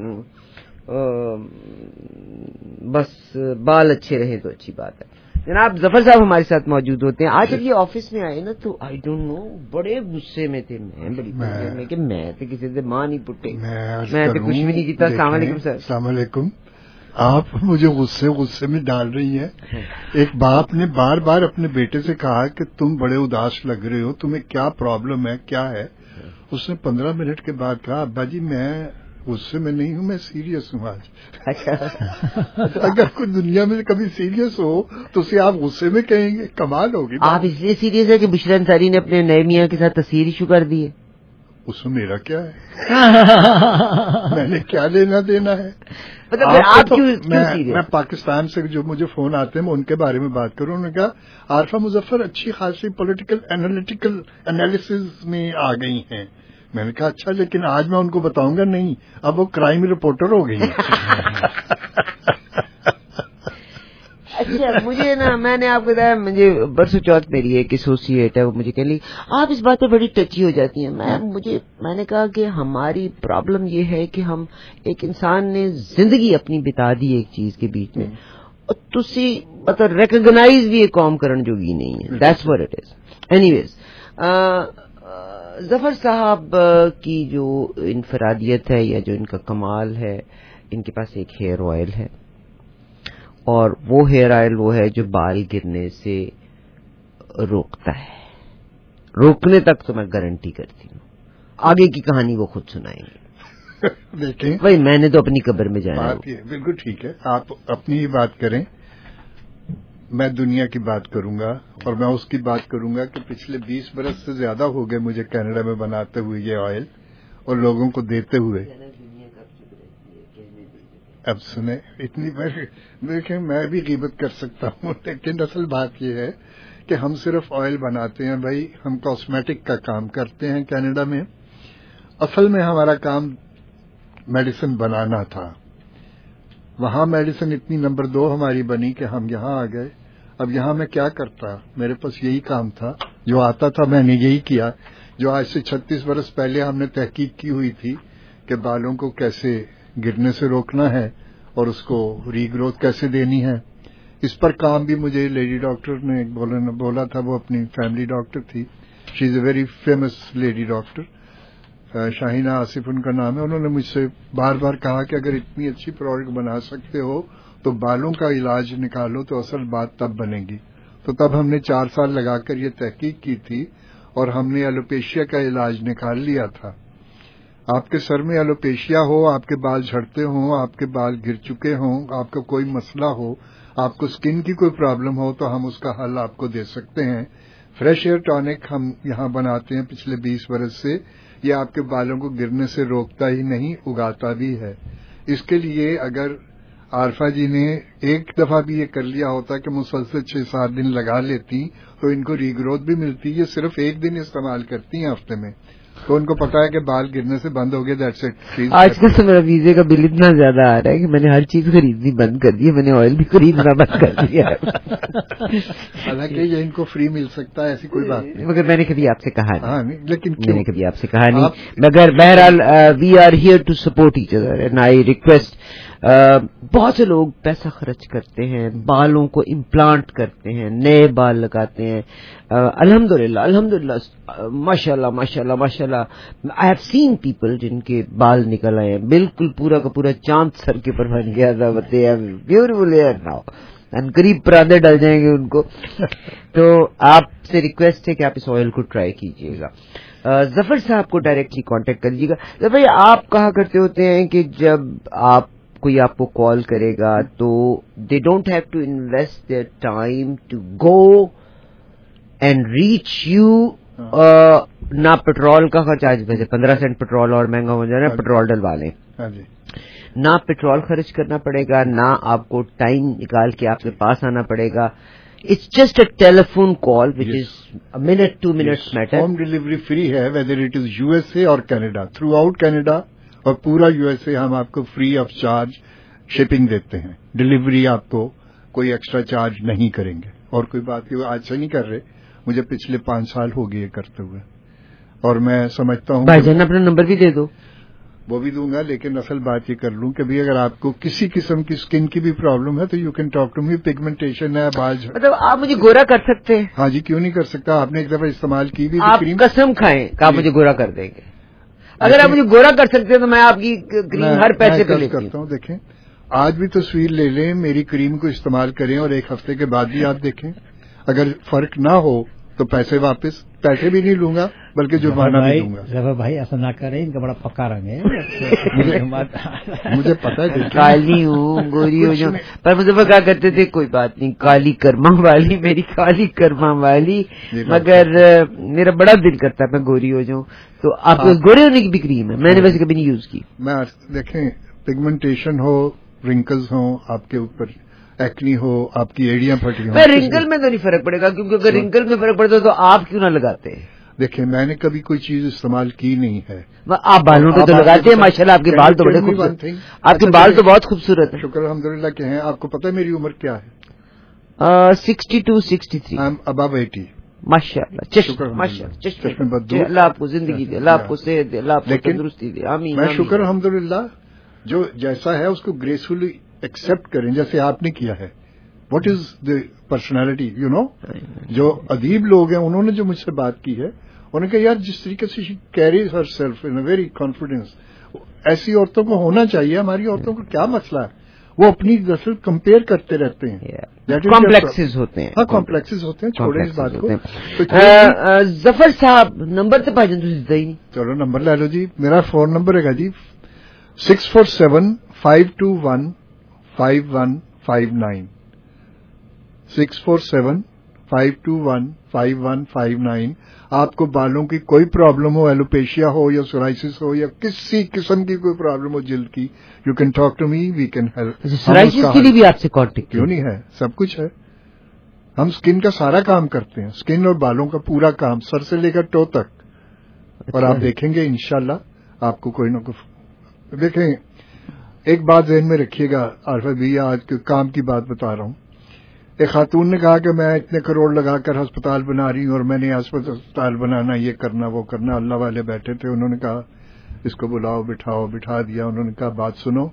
بس بال اچھے رہیں تو اچھی بات ہے. جناب ظفر صاحب ہمارے ساتھ موجود ہوتے ہیں. آج جب یہ آفس میں آئے نا تو آئی ڈونٹ نو بڑے غصے میں تھے. میں بڑی غصے میں کہ میں تو کسی سے ماں نہیں پٹے، میں تو کچھ بھی نہیں کیتا. السلام علیکم سر. السلام علیکم. آپ مجھے غصے غصے میں ڈال رہی ہیں. ایک باپ نے بار بار اپنے بیٹے سے کہا کہ تم بڑے اداس لگ رہے ہو، تمہیں کیا پرابلم ہے، کیا ہے. اس نے پندرہ منٹ کے بعد کہا ابا جی میں غصے میں نہیں ہوں، میں سیریس ہوں. آج اگر کوئی دنیا میں کبھی سیریس ہو تو اسے آپ غصے میں کہیں گے، کمال ہوگی. آپ اس لیے سیریس ہے کہ بشرا انصاری نے اپنے نئے میاں کے ساتھ تصویر ایشو کر دی ہے. اس میں میرا کیا ہے؟ میں نے کیا لینا دینا ہے؟ میں پاکستان سے جو مجھے فون آتے ہیں میں ان کے بارے میں بات کروں. انہوں نے کہا عارفہ مظفر اچھی خاصی پولیٹیکل اینالیٹیکل انالیسز میں آ گئی ہیں. میں نے کہا اچھا، لیکن آج میں ان کو بتاؤں گا نہیں، اب وہ کرائم رپورٹر ہو گئی ہیں. اچھا مجھے نا میں نے آپ کو بتایا مجھے برسوں چوتھ میری ایک ایسوسیٹ ہے، وہ مجھے کہہ لی آپ اس بات پہ بڑی ٹچی ہو جاتی ہیں. میں مجھے میں نے کہا کہ ہماری پرابلم یہ ہے کہ ہم ایک انسان نے زندگی اپنی بتا دی ایک چیز کے بیچ میں، اور تسی مطلب ریکگنائز بھی ایک قوم کرن جو بھی نہیں ہے. That's what it is. Anyways Zafar صاحب کی جو انفرادیت ہے یا جو ان کا کمال ہے، ان کے پاس ایک ہیئر آئل ہے، اور وہ ہیئر آئل وہ ہے جو بال گرنے سے روکتا ہے. روکنے تک تو میں گارنٹی کرتی ہوں، آگے کی کہانی وہ خود سنائیں گے. دیکھیں بھائی میں نے تو اپنی قبر میں جانا ہے. بالکل ٹھیک ہے، آپ اپنی ہی بات کریں، میں دنیا کی بات کروں گا. اور میں اس کی بات کروں گا کہ پچھلے بیس برس سے زیادہ ہو گئے مجھے کینیڈا میں بناتے ہوئے یہ آئل اور لوگوں کو دیتے ہوئے. اب سنیں اتنی بار دیکھیں میں بھی غیبت کر سکتا ہوں، لیکن اصل بات یہ ہے کہ ہم صرف آئل بناتے ہیں بھائی، ہم کاسمیٹک کا کام کرتے ہیں کینیڈا میں. اصل میں ہمارا کام میڈیسن بنانا تھا. وہاں میڈیسن اتنی نمبر دو ہماری بنی کہ ہم یہاں آ گئے. اب یہاں میں کیا کرتا، میرے پاس یہی کام تھا، جو آتا تھا میں نے یہی کیا. جو آج سے چھتیس برس پہلے ہم نے تحقیق کی ہوئی تھی کہ بالوں کو کیسے گرنے سے روکنا ہے اور اس کو ری گروتھ کیسے دینی ہے، اس پر کام بھی مجھے لیڈی ڈاکٹر نے بولا تھا. وہ اپنی فیملی ڈاکٹر تھی، she is a very famous lady doctor, Shahina Asif ان کا نام ہے. انہوں نے مجھ سے بار بار کہا کہ اگر اتنی اچھی پروڈکٹ بنا سکتے ہو تو بالوں کا علاج نکالو تو اصل بات تب بنے گی. تو تب ہم نے چار سال لگا کر یہ تحقیق کی تھی اور ہم نے ایلوپیشیا کا علاج نکال لیا تھا. آپ کے سر میں ایلوپیشیا ہو، آپ کے بال جھڑتے ہوں، آپ کے بال گر چکے ہوں، آپ کا کوئی مسئلہ ہو، آپ کو سکن کی کوئی پرابلم ہو تو ہم اس کا حل آپ کو دے سکتے ہیں. فریش ایئر ٹانک ہم یہاں بناتے ہیں پچھلے بیس برس سے. یہ آپ کے بالوں کو گرنے سے روکتا ہی نہیں, اگاتا بھی ہے. اس کے لیے اگر عارفہ جی نے ایک دفعہ بھی یہ کر لیا ہوتا کہ مسلسل چھ سات دن لگا لیتی تو ان کو ری گروتھ بھی ملتی. یہ صرف ایک دن استعمال کرتی ہیں ہفتے میں, تو ان کو پتا ہے کہ بال گرنے سے بند ہو گئے. That's it. آج کل تو میرا ویزے کا بل اتنا زیادہ آ رہا ہے کہ میں نے ہر چیز خریدنی بند کر دی ہے. میں نے آئل بھی خریدنا بند کر دیا ہے. حالانکہ یہ ان کو فری مل سکتا ہے, ایسی کوئی بات نہیں, مگر میں نے کبھی آپ سے کہا ہاں نہیں. لیکن میں نے کبھی آپ سے کہا نہیں, مگر بہرحال we are here to support each other and I request. بہت سے لوگ پیسہ خرچ کرتے ہیں, بالوں کو امپلانٹ کرتے ہیں, نئے بال لگاتے ہیں. الحمدللہ الحمدللہ ماشاء اللہ ماشاء اللہ ماشاء اللہ. آئی ہیو سین پیپل جن کے بال نکل آئے ہیں, بالکل پورا کا پورا چاند سر کے پر بن گیا تھا. بیوٹیفل ہیئر ناؤ, قریب پراندے ڈل جائیں گے ان کو. تو آپ سے ریکویسٹ ہے کہ آپ اس آئل کو ٹرائی کیجیے گا. ظفر صاحب کو ڈائریکٹلی کانٹیکٹ کر لیجیے گا. ظفر آپ کہا کرتے ہوتے ہیں کہ جب آپ کوئی آپ کو کال کرے گا تو they don't have to invest their time to go and reach you. نہ پیٹرول کا خرچ, آج ویسے پندرہ سینٹ پیٹرول اور مہنگا ہو جائے, پیٹرول ڈلوا لیں. نہ پیٹرول خرچ کرنا پڑے گا, نہ آپ کو ٹائم نکال کے آپ کے پاس آنا پڑے گا. It's just a telephone call which yes. is a minute, two minutes yes. matter. Home delivery free ہے, whether it is U S A or Canada. Throughout Canada اور پورا یو ایس اے ہم آپ کو فری آف چارج شپنگ دیتے ہیں. Delivery آپ کو کوئی ایکسٹرا چارج نہیں کریں گے. اور کوئی بات کی آج سے نہیں کر رہے, مجھے پچھلے پانچ سال ہو گئے کرتے ہوئے, اور میں سمجھتا ہوں بھائی جان اپنا نمبر بھی دے دو. وہ بھی دوں گا, لیکن اصل بات یہ کر لوں کہ بھی اگر آپ کو کسی قسم کی اسکن کی بھی پرابلم ہے تو you can talk to me. Pigmentation ہے, بال, مطلب آپ مجھے گورا کر سکتے ہیں. ہاں جی, کیوں نہیں کر سکتا. آپ نے ایک دفعہ استعمال کی بھی, آپ قسم کھائیں کہ آپ مجھے گورا کر دیں گے. اگر آپ مجھے گورا کر سکتے ہیں تو میں آپ کی کریم ہر پیسے پہ کرتا ہوں. دیکھیں آج بھی تصویر لے لیں, میری کریم کو استعمال کریں اور ایک ہفتے کے بعد بھی آپ دیکھیں, اگر فرق نہ ہو تو پیسے واپس, پیسے بھی نہیں لوں گا بلکہ جرمانہ بھی دوں گا. ظفر بھائی ایسا نہ کریں, ان کا بڑا پکا رنگ ہے. مجھے پتا ہے کالی ہوں گوری ہو جاؤں, پر مظفر کہا کرتے تھے کوئی بات نہیں, کالی کرما والی میری کالی کرما والی, مگر میرا بڑا دل کرتا ہے میں گوری ہو جاؤں. تو آپ کے گورے ہونے کی بھی کریم ہے, میں نے ویسے کبھی نہیں یوز کی. میں دیکھیں پگمنٹیشن ہو, رنکلز ہوں آپ کے اوپر, ایکنی ہو, آپ کی ایڑیاں پھٹی ہوں, میں رنکل میں تو نہیں فرق پڑے گا, کیونکہ اگر رنکل میں فرق پڑتا تو آپ کیوں نہ لگاتے. دیکھیں میں نے کبھی کوئی چیز استعمال کی نہیں ہے. آپ بالوں پہ تو لگاتے ہیں ماشاء اللہ, آپ کے بال تو بڑے خوبصورت, آپ کے بال تو بہت خوبصورت ہیں. شکر الحمدللہ کے ہیں. آپ کو پتہ ہے میری عمر کیا ہے؟ Sixty two sixty three. ابو ایٹی. ماشاء اللہ, ماشاء اللہ, اللہ آپ کو زندگی دے, اللہ آپ کو صحت دے, اللہ آپ کو تندرستی دے. آمین. میں شکر الحمدللہ, جو جیسا ہے اس کو گریسفلی ایکسپٹ کریں جیسے آپ نے کیا ہے. What is the personality, you know. جو ادیب لوگ ہیں انہوں نے جو مجھ سے بات کی ہے, انہوں نے کہا یار جس طریقے سے she carries herself in a very confidence, ایسی عورتوں کو ہونا چاہیے. ہماری عورتوں کو کیا مسئلہ ہے, وہ اپنی دراصل کمپیئر کرتے رہتے ہیں, کمپلیکسز ہوتے ہیں. ہاں کمپلیکسز ہوتے ہیں, چھوڑیں اس بات کو. ظفر صاحب نمبر تو بھائی جان ہی نہیں. چلو نمبر لے لو جی. میرا فون نمبر ہے گا جی six four seven five two one five one five nine. Six four seven five two one five one five nine. آپ کو بالوں کی کوئی پرابلم ہو, ایلوپیشیا ہو یا سورائسس ہو یا کسی قسم کی کوئی پرابلم ہو جلد کی, you can talk to me, we can help. Psoriasis کے لیے بھی آپ سے کانٹیکٹ کیوں نہیں ہے, سب کچھ ہے. ہم اسکن کا سارا کام کرتے ہیں, اسکن اور بالوں کا پورا کام سر سے لے کر ٹو تک. اور آپ دیکھیں گے انشاءاللہ آپ کو کوئی نہ کوئی. دیکھیں ایک بات ذہن میں رکھیے گا عارفہ بھیا, آج کے کام کی بات بتا رہا ہوں. ایک خاتون نے کہا کہ میں اتنے کروڑ لگا کر ہسپتال بنا رہی ہوں اور میں نے ہسپتال بنانا, یہ کرنا وہ کرنا. اللہ والے بیٹھے تھے, انہوں نے کہا اس کو بلاؤ, بٹھاؤ, بٹھا دیا. انہوں نے کہا بات سنو,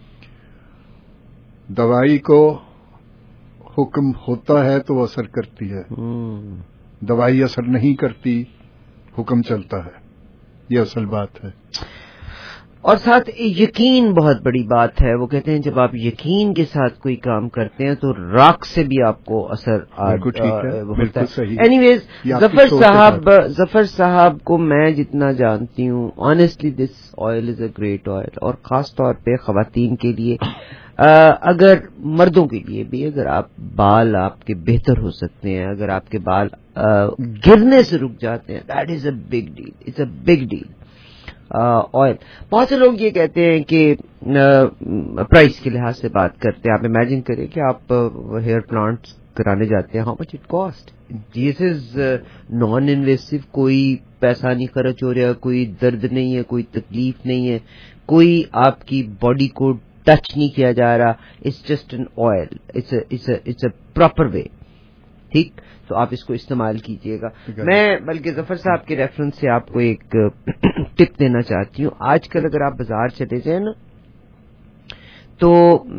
دوائی کو حکم ہوتا ہے تو اثر کرتی ہے, دوائی اثر نہیں کرتی, حکم چلتا ہے. یہ اصل بات ہے. اور ساتھ یقین بہت بڑی بات ہے. وہ کہتے ہیں جب آپ یقین کے ساتھ کوئی کام کرتے ہیں تو راک سے بھی آپ کو اثر ہوتا ہے. اینی ویز ظفر صاحب ظفر صاحب کو میں جتنا جانتی ہوں, honestly this oil is a great oil, اور خاص طور پہ خواتین کے لیے اگر مردوں کے لیے بھی اگر آپ بال آپ کے بہتر ہو سکتے ہیں, اگر آپ کے بال گرنے سے رک جاتے ہیں, that is a big deal, it's a big deal. Oil, بہت سے لوگ یہ کہتے ہیں کہ پرائس کے لحاظ سے بات کرتے ہیں. آپ امیجن کریں کہ آپ ہیئر پلانٹ کرانے جاتے ہیں, how much it cost. This is non invasive, کوئی پیسہ نہیں خرچ ہو رہا, کوئی درد نہیں ہے, کوئی تکلیف نہیں ہے, کوئی آپ کی باڈی کو ٹچ نہیں کیا جا رہا. It's just an oil, it's a proper way. ٹھیک, تو آپ اس کو استعمال کیجئے گا. میں بلکہ ظفر صاحب کے ریفرنس سے آپ کو ایک ٹپ دینا چاہتی ہوں. آج کل اگر آپ بازار چلے جائیں نا تو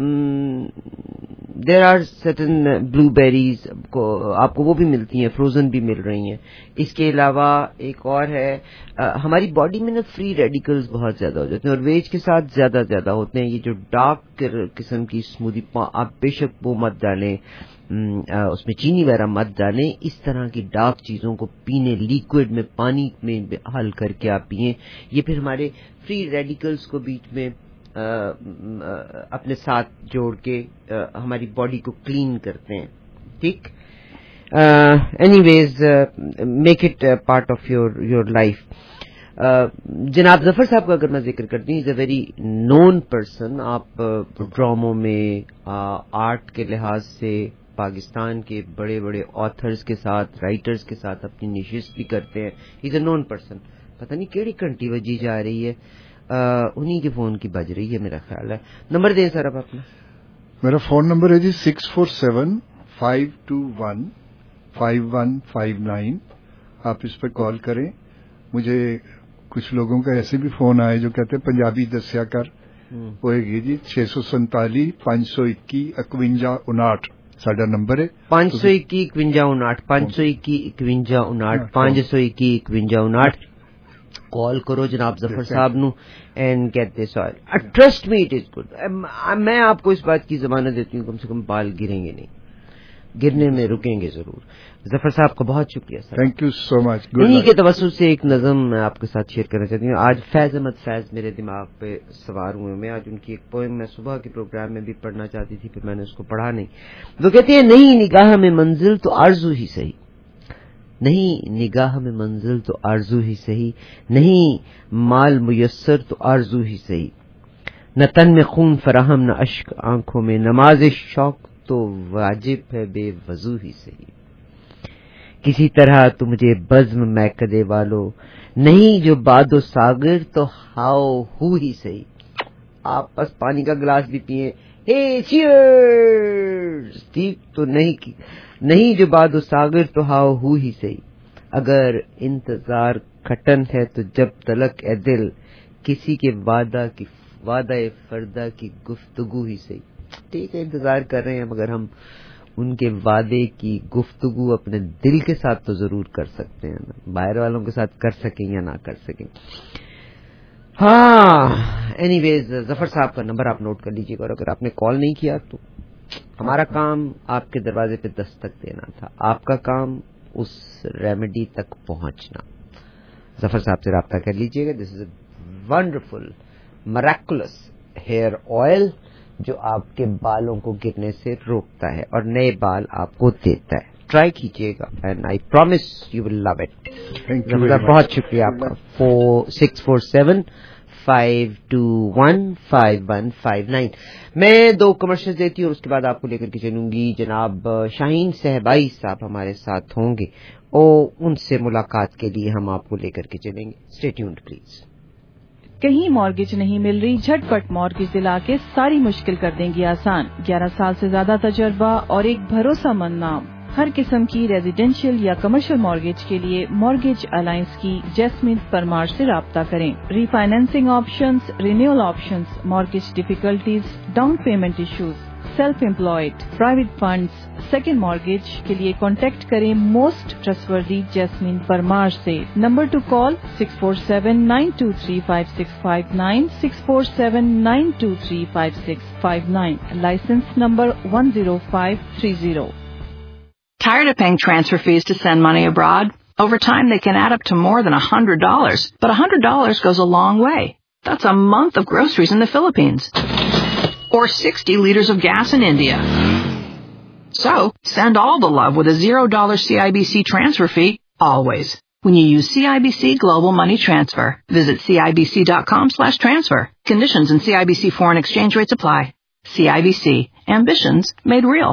there are certain blueberries کو آپ کو وہ بھی ملتی ہیں, فروزن بھی مل رہی ہیں. اس کے علاوہ ایک اور ہے, ہماری باڈی میں نا فری ریڈیکلز بہت زیادہ ہو جاتے ہیں اور ویج کے ساتھ زیادہ زیادہ ہوتے ہیں. یہ جو ڈارک قسم کی اسمودی, آپ بے شک وہ مت ڈالیں, اس میں چینی وغیرہ مت ڈالیں. اس طرح کی ڈارک چیزوں کو پینے, لیکوڈ میں پانی میں حل کر کے آپ پئیں. یہ پھر ہمارے فری ریڈیکلز کو بیچ میں اپنے ساتھ جوڑ کے ہماری باڈی کو کلین کرتے ہیں. ٹھیک, anyways make it part of your your life. جناب ظفر صاحب کا اگر میں ذکر کرتی ہوں, از اے ویری نون پرسن. آپ ڈراموں میں آرٹ کے لحاظ سے پاکستان کے بڑے بڑے آتھرز کے ساتھ, رائٹرز کے ساتھ اپنی نشست بھی کرتے ہیں. Is a known person. پتہ نہیں کیڑی گھنٹی بجی جا رہی ہے, انہی کے فون کی بج رہی ہے میرا خیال ہے. نمبر دیں سر اب اپنا. میرا فون نمبر ہے جی six four seven five two one five one five nine. آپ اس پہ کال کریں. مجھے کچھ لوگوں کا ایسے بھی فون آئے جو کہتے ہیں پنجابی دسیا کر, وہ ہے جی چھ سو سنتالی پانچ سو اکی اکوجا اناٹھ ساڈا نمبر ہے. پانچ سو اکی اکوجا اناٹھ پانچ سو اکی اکوجا اناٹھ پانچ سو اکی اکوجا اناٹھ کال کرو جناب ظفر صاحب now and get this oil. Trust me it is good. میں آپ کو اس بات کی ضمانت دیتی ہوں کم سے کم بال گریں گے نہیں, گرنے میں رکیں گے ضرور. ظفر صاحب کا بہت شکریہ سر. تھینک یو سو مچ. انہی کے توسط سے ایک نظم میں آپ کے ساتھ شیئر کرنا چاہتی ہوں. آج فیض احمد فیض میرے دماغ پہ سوار ہوئے. میں آج ان کی ایک پوئم میں صبح کے پروگرام میں بھی پڑھنا چاہتی تھی, پھر میں نے اس کو پڑھا نہیں. وہ کہتے ہیں, نہیں نگاہ میں منزل تو آرزو ہی صحیح, نہیں نگاہ میں منزل تو آرزو ہی صحیح, نہیں مال میسر تو آرزو ہی صحیح, نہ تن میں خون فراہم نہ اشک آنکھوں میں, نماز شوق تو واجب ہے بے وضو ہی صحیح. کسی طرح تو مجھے بزم میں کدے والو, نہیں جو باد و ساگر تو ہاؤ ہو ہی صحیح. آپ بس پانی کا گلاس بھی پیئیں, hey cheers, ٹھیک, تو نہیں نہیں جو باد و ساگر تو ہاؤ ہو ہی صحیح. اگر انتظار کھٹن ہے تو جب تلک اے دل, کسی کے وعدہ کی وعدہ فردہ کی گفتگو ہی صحیح. ٹھیک ہے, انتظار کر رہے ہیں مگر ہم ان کے وعدے کی گفتگو اپنے دل کے ساتھ تو ضرور کر سکتے ہیں, باہر والوں کے ساتھ کر سکیں یا نہ کر سکیں. ہاں, اینی ویز ظفر صاحب کا نمبر آپ نوٹ کر لیجیے گا, اور اگر آپ نے کال نہیں کیا تو ہمارا کام آپ کے دروازے پہ دستک دینا تھا, آپ کا کام اس ریمیڈی تک پہنچنا. ظفر صاحب سے رابطہ کر لیجیے گا. This is a wonderful miraculous hair oil جو آپ کے بالوں کو گرنے سے روکتا ہے اور نئے بال آپ کو دیتا ہے. ٹرائی کیجیے گا and I promise you will love it. بہت شکریہ آپ کا. Four six four seven five two one five one five nine. میں دو کمرشل دیتی ہوں اور اس کے بعد آپ کو لے کر کے چلوں گی. جناب شاہین صہبائی صاحب ہمارے ساتھ ہوں گے اور ان سے ملاقات کے لیے ہم آپ کو لے کر کے چلیں گے. Stay tuned please. کہیں مارگیج نہیں مل رہی؟ جھٹ پٹ مارگیج دلا کے ساری مشکل کر دیں گی آسان. گیارہ سال سے زیادہ تجربہ اور ایک بھروسہ مند نام. ہر قسم کی ریزیڈینشیل یا کمرشل مارگیج کے لیے مارگیج الائنس کی جیسمین پرمار سے رابطہ کریں. Refinancing options, renewal options, mortgage difficulties, down payment issues, self employed, private funds, second mortgage کے لیے کانٹیکٹ کریں موسٹ ٹرسٹوردی جیسمین پرمار سے. Number to call six four seven nine two three five six five nine six four seven nine two three five six five nine. Licence number one zero five three zero. Tired of paying transfer fees to send money abroad? Over time, they can add up to more than one hundred dollars. But one hundred dollars goes a long way. That's a month of groceries in the Philippines. or sixty liters of gas in India. So, send all the love with a zero dollar C I B C transfer fee, always. When you use C I B C Global Money Transfer, visit cibc.com slash transfer. Conditions and C I B C foreign exchange rates apply. C I B C. Ambitions made real.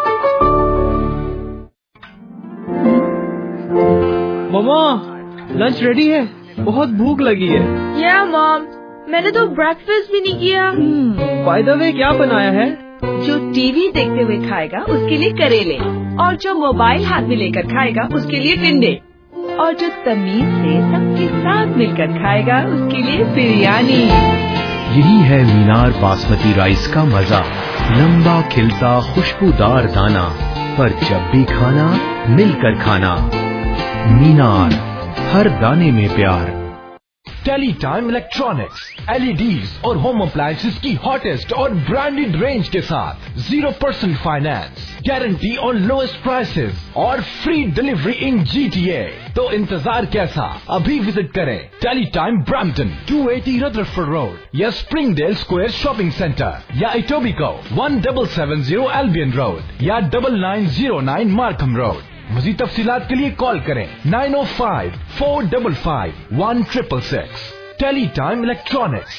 ममा, lunch ready है, बहुत भूख लगी है। या mom, मैंने तो breakfast भी नहीं किया। बाय द वे, क्या बनाया है? जो टीवी देखते हुए खाएगा उसके लिए करेले, और जो मोबाइल हाथ में लेकर खाएगा उसके लिए टिंडे, और जो तमीज से सबके साथ मिलकर खाएगा उसके लिए बिरयानी। यही है मीनार बासमती राइस का मजा, लंबा खिलता खुशबूदार दाना, पर जब भी खाना मिलकर खाना। मीनार, हर दाने में प्यार। टेली टाइम इलेक्ट्रॉनिक्स, एलईडीज और होम अप्लायंसेस की हॉटेस्ट और ब्रांडेड रेंज के साथ जीरो परसेंट फाइनेंस, गारंटी और लोएस्ट प्राइसेस और फ्री डिलीवरी इन जीटीए। तो इंतजार कैसा, अभी विजिट करें Teletime Brampton, two eighty Rutherford Road या स्प्रिंगडेल स्क्वायर शॉपिंग सेंटर, या Etobicoke one double seven zero Albion Road या double nine zero nine Markham Road. मज़ीद तफसीलात के लिए कॉल करें nine o five four double five one triple six. Teletime electronics.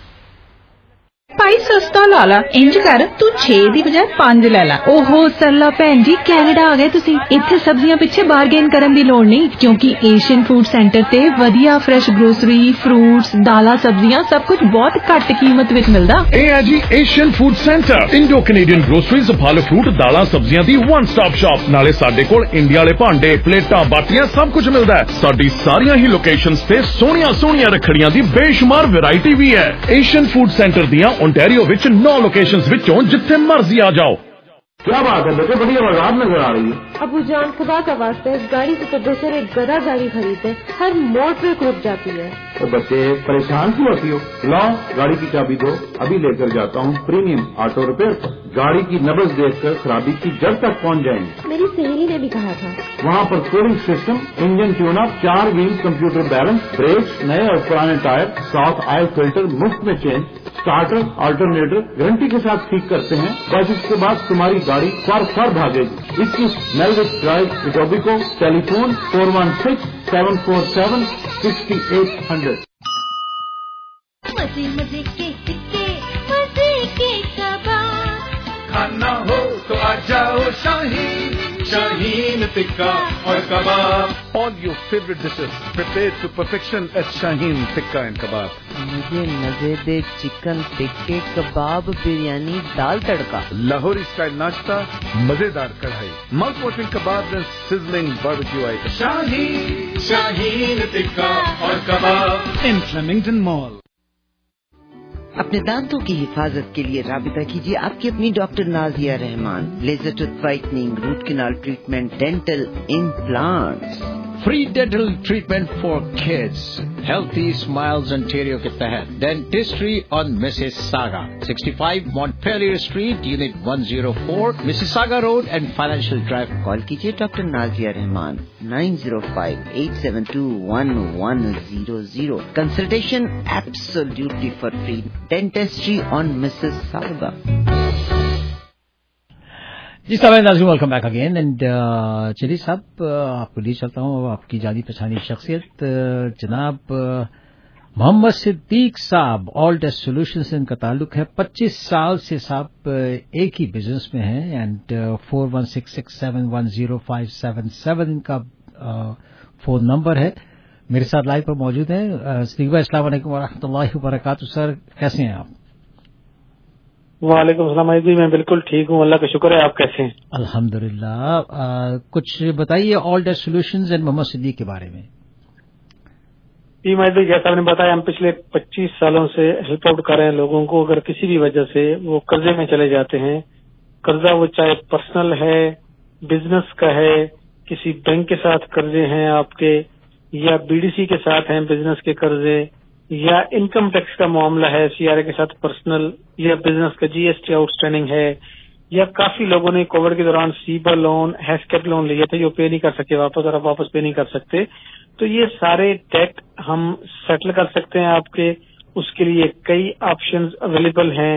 ਭਾਈ ਸਸਤਾ ਲਾ ਲਾ, ਇੰਜ ਕਰ ਤੂੰ ਛੇ ਦੀ ਬਜਾਏ ਪੰਜ ਲੈ ਲੈ। ਓਹੋ ਸਰਲਾ ਭੈਣ ਜੀ, ਕੈਨੇਡਾ ਆ ਗਏ ਤੁਸੀਂ। ਇੱਥੇ ਸਬਜ਼ੀਆਂ ਪਿੱਛੇ ਬਾਰਗੇਨ ਕਰਨ ਦੀ ਲੋੜ ਨਹੀਂ, ਕਿਉਂਕਿ ਏਸ਼ੀਅਨ ਫੂਡ ਸੈਂਟਰ ਤੇ ਵਧੀਆ ਫਰੈਸ਼ ਗਰੋਸਰੀ, ਫਰੂਟਸ, ਦਾਲਾਂ, ਸਬਜ਼ੀਆਂ ਸਭ ਕੁਝ ਬਹੁਤ ਘੱਟ ਕੀਮਤ ਵਿੱਚ ਮਿਲਦਾ। ਇਹ ਹੈ ਜੀ Asian food centre, Indo Canadian groceries, ਫਲ ਫਰੂਟ, ਦਾਲਾਂ, ਸਬਜ਼ੀਆਂ ਦੀ ਵਨ ਸਟਾਪ ਸ਼ਾਪ। ਨਾਲੇ ਸਾਡੇ ਕੋਲ ਇੰਡੀਆ ਵਾਲੇ ਭਾਂਡੇ, ਪਲੇਟਾਂ, ਬਾਟੀਆਂ ਸਭ ਕੁਝ ਮਿਲਦਾ ਹੈ। ਸਾਡੀ ਸਾਰੀਆਂ ਹੀ ਲੋਕੇਸ਼ਨਸ ਤੇ ਸੋਹਣੀਆਂ ਸੋਹਣੀਆਂ ਰੱਖੜੀਆਂ ਦੀ ਬੇਸ਼ੁਮਾਰ ਵੈਰਾਈਟੀ ਵੀ ਹੈ। ਏਸ਼ੀਅਨ ਫੂਡ ਸੈਂਟਰ ਦੀਆਂ ओंटारियो विच नौ लोकेशंस विचों जिथे मर्जी आ जाओ। क्या बात है बेटे, बड़ी आवाज नजर आ रही है। अबू जान, खुदा का वास्ता इस गाड़ी से तो बेहतर एक गधा गाड़ी खरीदे, हर मोड़ पे रुक जाती है। तो बच्चे परेशान क्यों होती हो? लो गाड़ी की चाबी दो, अभी लेकर जाता हूँ प्रीमियम ऑटो रिपेयर पर। गाड़ी की नब्ज देखकर खराबी की जड़ तक पहुँच जाएंगे। मेरी सहेली ने भी कहा था। वहाँ पर कूलिंग सिस्टम, इंजन ट्यूनअप, चार व्हील कंप्यूटर बैलेंस, ब्रेक्स, नए और पुराने टायर, साफ ऑयल फिल्टर मुफ्त में चेंज, स्टार्टर अल्टरनेटर गारंटी के साथ ठीक करते हैं। बस इसके बाद तुम्हारी गाड़ी फर फर भागेगी। इक्कीस Melwich drive, Etobicoke. Telephone four one six seven four seven sixty eight hundred. मजे मजे के टिक्के, मजे के कबाब, खाना हो तो आ जाओ शाहीन, शाहीन टिक्का और कबाब। All your favorite dishes prepared to perfection at Shaheen Tikka and Kebab. मुझे मजेदार चिकन टिक्के, कबाब, बिरयानी, दाल तड़का, Lahori style नाश्ता, मजेदार कढ़ाई, mouth watering kebabs and sizzling barbecue items. Shaheen, Shaheen tikka और कबाब in Flemington Mall. अपने दांतों की हिफाजत के लिए राबिता कीजिए आपकी अपनी doctor Nazia Rahman. Laser tooth whitening, root canal treatment, dental implants, free dental treatment for kids, healthy smiles Ontario के तहत dentistry on Mississauga, sixty five Montpellier street, unit one zero four, Mississauga road and financial drive. Call कीजिए doctor Nazia Rahman nine zero five eight seven two one one zero zero. Consultation absolutely for free. Dentistry on Mississauga. जी साहब, welcome back again. And चलिए साहब, आपको ले चलता हूँ आपकी जानी पहचानी शख्सियत जनाब मोहम्मद सिद्दीक साहब, ऑल डेस्ट सोल्यूशंस इनका ताल्लुक है। पच्चीस साल से साहब एक ही बिजनेस में हैं। And four one six six seven one zero five seven seven इनका फोन नंबर है। मेरे साथ लाइव पर मौजूद हैं सिद्दीक भाई। अस्सलाम वालेकुम वरहमतुल्लाहि वबरकातुहू। सर कैसे हैं आप? वालेकुम सलाम जी, मैं बिल्कुल ठीक हूँ, अल्लाह का शुक्र है। आप कैसे हैं? अल्हम्दुलिल्लाह। कुछ बताइए all best solutions and Mohammad Siddique के बारे में। जी मैं भी जैसा आपने बताया, हम पिछले पच्चीस सालों से हेल्प आउट कर रहे हैं लोगों को। अगर किसी भी वजह से वो कर्जे में चले जाते हैं, कर्जा वो चाहे पर्सनल है, बिजनेस का है, किसी बैंक के साथ कर्जे हैं आपके, या बीडीसी के साथ हैं बिजनेस के कर्जे, या इनकम टैक्स का मामला है, सीआरए के साथ पर्सनल या बिजनेस का जीएसटी आउटस्टैंडिंग है, या काफी लोगों ने कोविड के दौरान सीबा लोन, हैस्केप लोन लिए थे जो पे नहीं कर सके वापस, और अब वापस पे नहीं कर सकते, तो ये सारे डेट हम सेटल कर सकते हैं आपके। उसके लिए कई ऑप्शंस अवेलेबल हैं,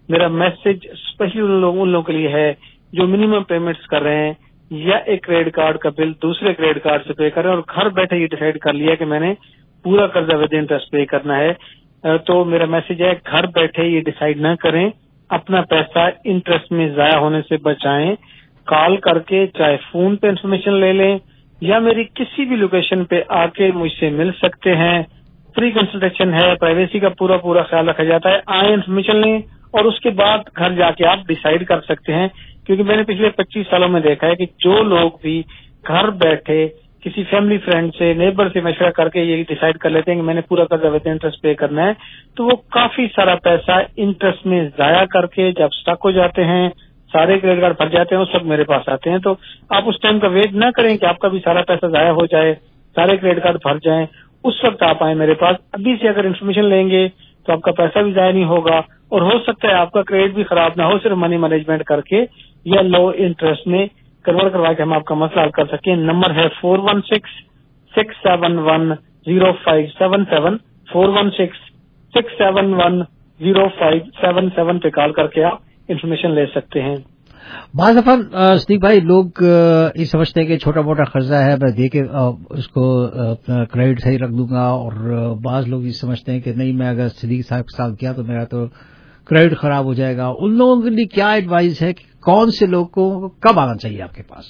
میرا میسج اسپیشلی ان لوگوں ان لوگوں کے لیے ہے جو منیمم پیمنٹس کر رہے ہیں یا ایک کریڈٹ کارڈ کا بل دوسرے کریڈٹ کارڈ سے پے کر رہے ہیں اور گھر بیٹھے یہ ڈیسائیڈ کر لیا کہ میں نے پورا قرضہ ود انٹرسٹ پے کرنا ہے. تو میرا میسج ہے گھر بیٹھے یہ ڈیسائیڈ نہ کریں, اپنا پیسہ انٹرسٹ میں ضائع ہونے سے بچائیں. کال کر کے چاہے فون پہ انفارمیشن لے لیں یا میری کسی بھی لوکیشن پہ آ کے مجھ سے مل سکتے ہیں. فری کنسلٹیشن ہے, پرائیویسی کا پورا پورا خیال رکھا جاتا ہے. آئیں انفارمیشن لیں اور اس کے بعد گھر جا کے آپ ڈیسائیڈ کر سکتے ہیں, کیونکہ میں نے پچھلے پچیس سالوں میں دیکھا ہے کہ جو لوگ بھی گھر بیٹھے کسی فیملی فرینڈ سے نیبر سے مشورہ کر کے یہ ڈیسائیڈ کر لیتے ہیں کہ میں نے پورا قرضہ ود انٹرسٹ پے کرنا ہے, تو وہ کافی سارا پیسہ انٹرسٹ میں ضائع کر کے جب اسٹک ہو جاتے ہیں, سارے کریڈٹ کارڈ بھر جاتے ہیں, اس وقت میرے پاس آتے ہیں. تو آپ اس ٹائم کا ویٹ نہ کریں کہ آپ کا بھی سارا پیسہ ضائع ہو جائے, سارے کریڈٹ کارڈ بھر جائیں, اس وقت آپ آئیں میرے پاس. ابھی سے اگر انفارمیشن لیں گے تو آپ کا پیسہ بھی ضائع نہیں ہوگا اور ہو سکتا ہے آپ کا کریڈٹ بھی خراب نہ ہو, صرف منی مینجمنٹ کر کے یا لو انٹرسٹ میں کنورٹ کروا کے ہم آپ کا مسئلہ حل کر سکیں. نمبر ہے four one six six seven one zero five seven seven four one six six seven one zero five seven seven پہ کال کر کے آپ انفارمیشن لے سکتے ہیں. بعض دفعہ صدیق بھائی لوگ یہ سمجھتے ہیں کہ چھوٹا موٹا قرضہ ہے میں دے کے اس کو کریڈٹ صحیح رکھ دوں گا, اور بعض لوگ یہ سمجھتے ہیں کہ نہیں میں اگر صدیق صاحب کے ساتھ کیا تو میرا تو کریڈٹ خراب ہو جائے گا. ان لوگوں کے لیے کیا ایڈوائز ہے کہ کون سے لوگ کو کب آنا چاہیے آپ کے پاس؟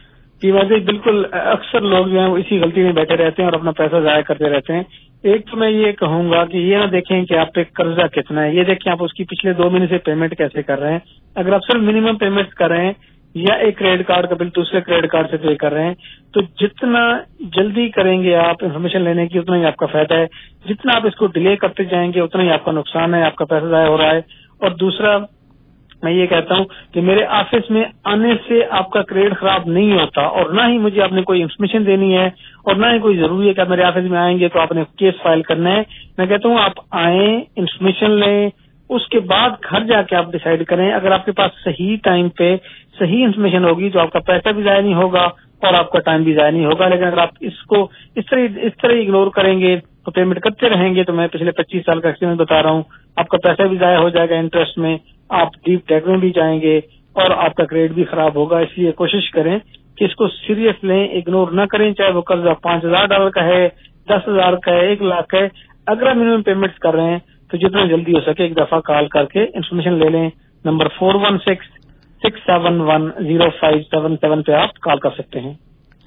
یہ بات بالکل اکثر لوگ جو ہیں وہ اسی غلطی میں بیٹھے رہتے ہیں اور اپنا پیسہ ضائع کرتے رہتے ہیں. ایک تو میں یہ کہوں گا کہ یہ نہ دیکھیں کہ آپ پہ قرضہ کتنا ہے, یہ دیکھیں آپ اس کی پچھلے دو مہینے سے پیمنٹ کیسے کر رہے ہیں. اگر آپ صرف منیمم پیمنٹ کر رہے ہیں یا ایک کریڈٹ کارڈ کا بل دوسرے کریڈٹ کارڈ سے پے کر رہے ہیں تو جتنا جلدی کریں گے آپ انفارمیشن لینے کی اتنا ہی آپ کا فائدہ ہے. جتنا آپ اس کو ڈیلے کرتے جائیں گے اتنا ہی آپ کا نقصان ہے, آپ کا پیسہ ضائع ہو رہا ہے. اور دوسرا میں یہ کہتا ہوں کہ میرے آفس میں آنے سے آپ کا کریڈٹ خراب نہیں ہوتا اور نہ ہی مجھے آپ نے کوئی انفارمیشن دینی ہے اور نہ ہی کوئی ضروری ہے کہ آپ میرے آفس میں آئیں گے تو آپ نے کیس فائل کرنا ہے. میں کہتا ہوں آپ آئیں, انفارمیشن لیں, اس کے بعد گھر جا کے آپ ڈیسائیڈ کریں. اگر آپ کے پاس صحیح ٹائم پہ صحیح انفارمیشن ہوگی تو آپ کا پیسہ بھی ضائع نہیں ہوگا اور آپ کا ٹائم بھی ضائع نہیں ہوگا. لیکن اگر آپ اس کو اس طرح اس طرح اگنور کریں گے تو پیمنٹ کرتے رہیں گے تو میں پچھلے پچیس سال کا ایکسپیرینس بتا رہا ہوں, آپ کا پیسہ بھی ضائع ہو جائے گا انٹرسٹ میں, آپ ڈیپ ٹیک میں بھی جائیں گے اور آپ کا کریڈٹ بھی خراب ہوگا. اس لیے کوشش کریں کہ اس کو سیریس لیں, اگنور نہ کریں, چاہے وہ قرضہ پانچ ہزار ڈالر کا ہے, دس ہزار کا ہے, ایک لاکھ کا ہے. اگر آپ منیمم پیمنٹ کر رہے ہیں تو جتنا جلدی ہو سکے ایک دفعہ کال کر کے انفارمیشن لے لیں. نمبر four one six six seven one zero five seven seven پہ آپ کال کر سکتے ہیں.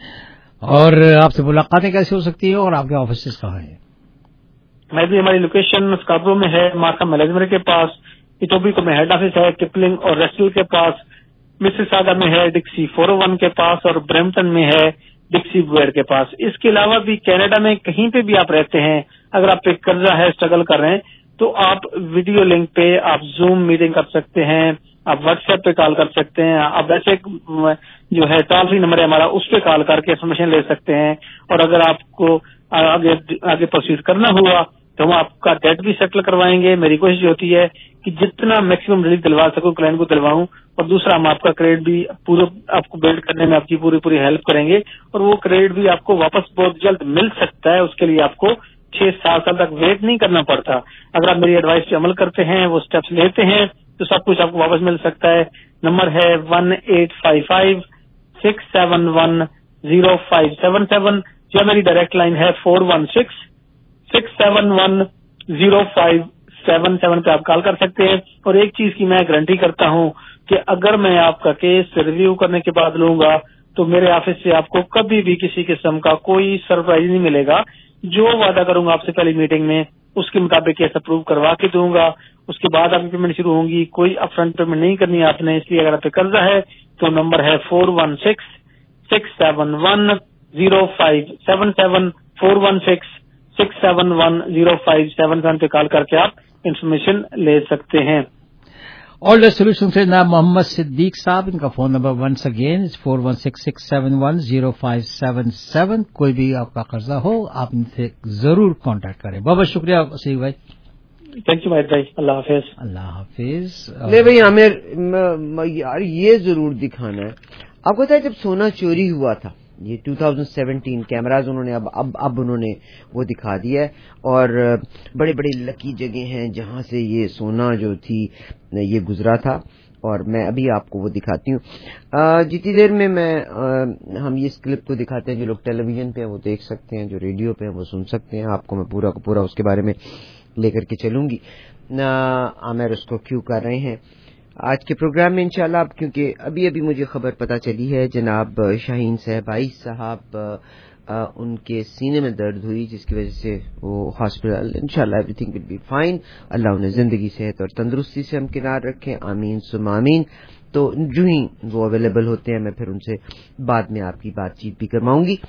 اور آپ سے ملاقاتیں کیسے ہو سکتی ہیں اور آپ کے آفیسز کہاں ہیں؟ میں بھی ہماری لوکیشن اسکارپرو میں ہے, مارکا میلزمر کے پاس, ایٹوبیکو میں ہیڈ آفس ہے, کپلنگ اور ریسٹل کے پاس, مسیساگا میں ہے ڈکسی فور او ون کے پاس اور برمپٹن میں ہے ڈکسی بوئر کے پاس. اس کے علاوہ بھی کینیڈا میں کہیں پہ بھی آپ رہتے ہیں, اگر آپ پہ قرضہ ہے, اسٹرگل کر رہے ہیں تو آپ ویڈیو لنک پہ آپ زوم میٹنگ کر سکتے ہیں, آپ واٹس ایپ پہ کال کر سکتے ہیں, آپ ویسے جو ہے ٹول فری نمبر ہے ہمارا اس پہ کال کر کے انفارمیشن لے سکتے ہیں. اور اگر آپ کو آگے آگے پروسیڈ کرنا ہوا تو ہم آپ کا ڈیٹ بھی سیٹل کروائیں گے. میری کوشش ہوتی ہے کہ جتنا میکسیمم ریلیف دلوا سکوں کلائنٹ کو دلواؤں, اور دوسرا ہم آپ کا کریڈٹ بھی پورا آپ کو بلڈ کرنے میں آپ کی پوری پوری ہیلپ کریں گے اور وہ کریڈٹ بھی آپ کو واپس بہت جلد مل سکتا ہے. اس کے لیے آپ کو چھ سات سال تک ویٹ نہیں کرنا پڑتا. اگر آپ میری ایڈوائس پہ عمل کرتے ہیں, وہ اسٹیپس لیتے ہیں تو سب کچھ آپ کو واپس مل سکتا ہے. نمبر ہے one eight five five six seven one zero five seven seven یا میری ڈائریکٹ لائن ہے four one six six seven one zero five seven seven پہ آپ کال کر سکتے ہیں. اور ایک چیز کی میں گارنٹی کرتا ہوں کہ اگر میں آپ کا کیس ریویو کرنے کے بعد لوں گا تو میرے آفس سے آپ کو کبھی بھی کسی قسم کا کوئی سرپرائز نہیں ملے گا. جو وعدہ کروں گا آپ سے پہلی میٹنگ میں اس کے مطابق کیس اپروو کروا کے دوں گا. اس کے بعد آپ کی پیمنٹ شروع ہوں گی. کوئی اپ فرنٹ پیمنٹ نہیں کرنی آپ نے. اس لیے اگر آپ پہ قرضہ ہے تو نمبر ہے four one six six seven one zero five seven seven four one six six seven one zero five seven seven پہ کال کر کے آپ انفارمیشن لے سکتے ہیں. آل ڈے سولوشن سے نام محمد صدیق صاحب, ان کا phone number once again four one six six seven one zero five seven seven. کوئی بھی آپ کا قرضہ ہو آپ ان سے ضرور کانٹیکٹ کریں. بہت بہت شکریہ صدیق بھائی. تھینک یو بھائی. اللہ حافظ. اللہ حافظ. نہیں بھائی عامر یار یہ ضرور دکھانا ہے آپ کو. جب سونا چوری ہوا تھا یہ دو ہزار سترہ کیمراز انہوں نے اب اب اب انہوں نے وہ دکھا دیا ہے، اور بڑے بڑے لکی جگہ ہیں جہاں سے یہ سونا جو تھی یہ گزرا تھا، اور میں ابھی آپ کو وہ دکھاتی ہوں جتنی دیر میں میں ہم یہ اس کلپ کو دکھاتے ہیں. جو لوگ ٹیلی ویژن پہ ہیں وہ دیکھ سکتے ہیں، جو ریڈیو پہ ہیں وہ سن سکتے ہیں. آپ کو میں پورا کا پورا اس کے بارے میں لے کر کے چلوں گی. عامر اس کو کیوں کر رہے ہیں آج کے پروگرام میں انشاءاللہ. اب کیونکہ ابھی ابھی مجھے خبر پتہ چلی ہے جناب شاہین صاحب آئی صاحب ان کے سینے میں درد ہوئی، جس کی وجہ سے وہ ہاسپٹل. انشاءاللہ everything will be fine. اللہ انہیں زندگی صحت اور تندرستی سے ہمکنار رکھیں، آمین ثم آمین. تو جو ہی وہ اویلیبل ہوتے ہیں میں پھر ان سے بعد میں آپ کی بات چیت بھی کرواؤں گی.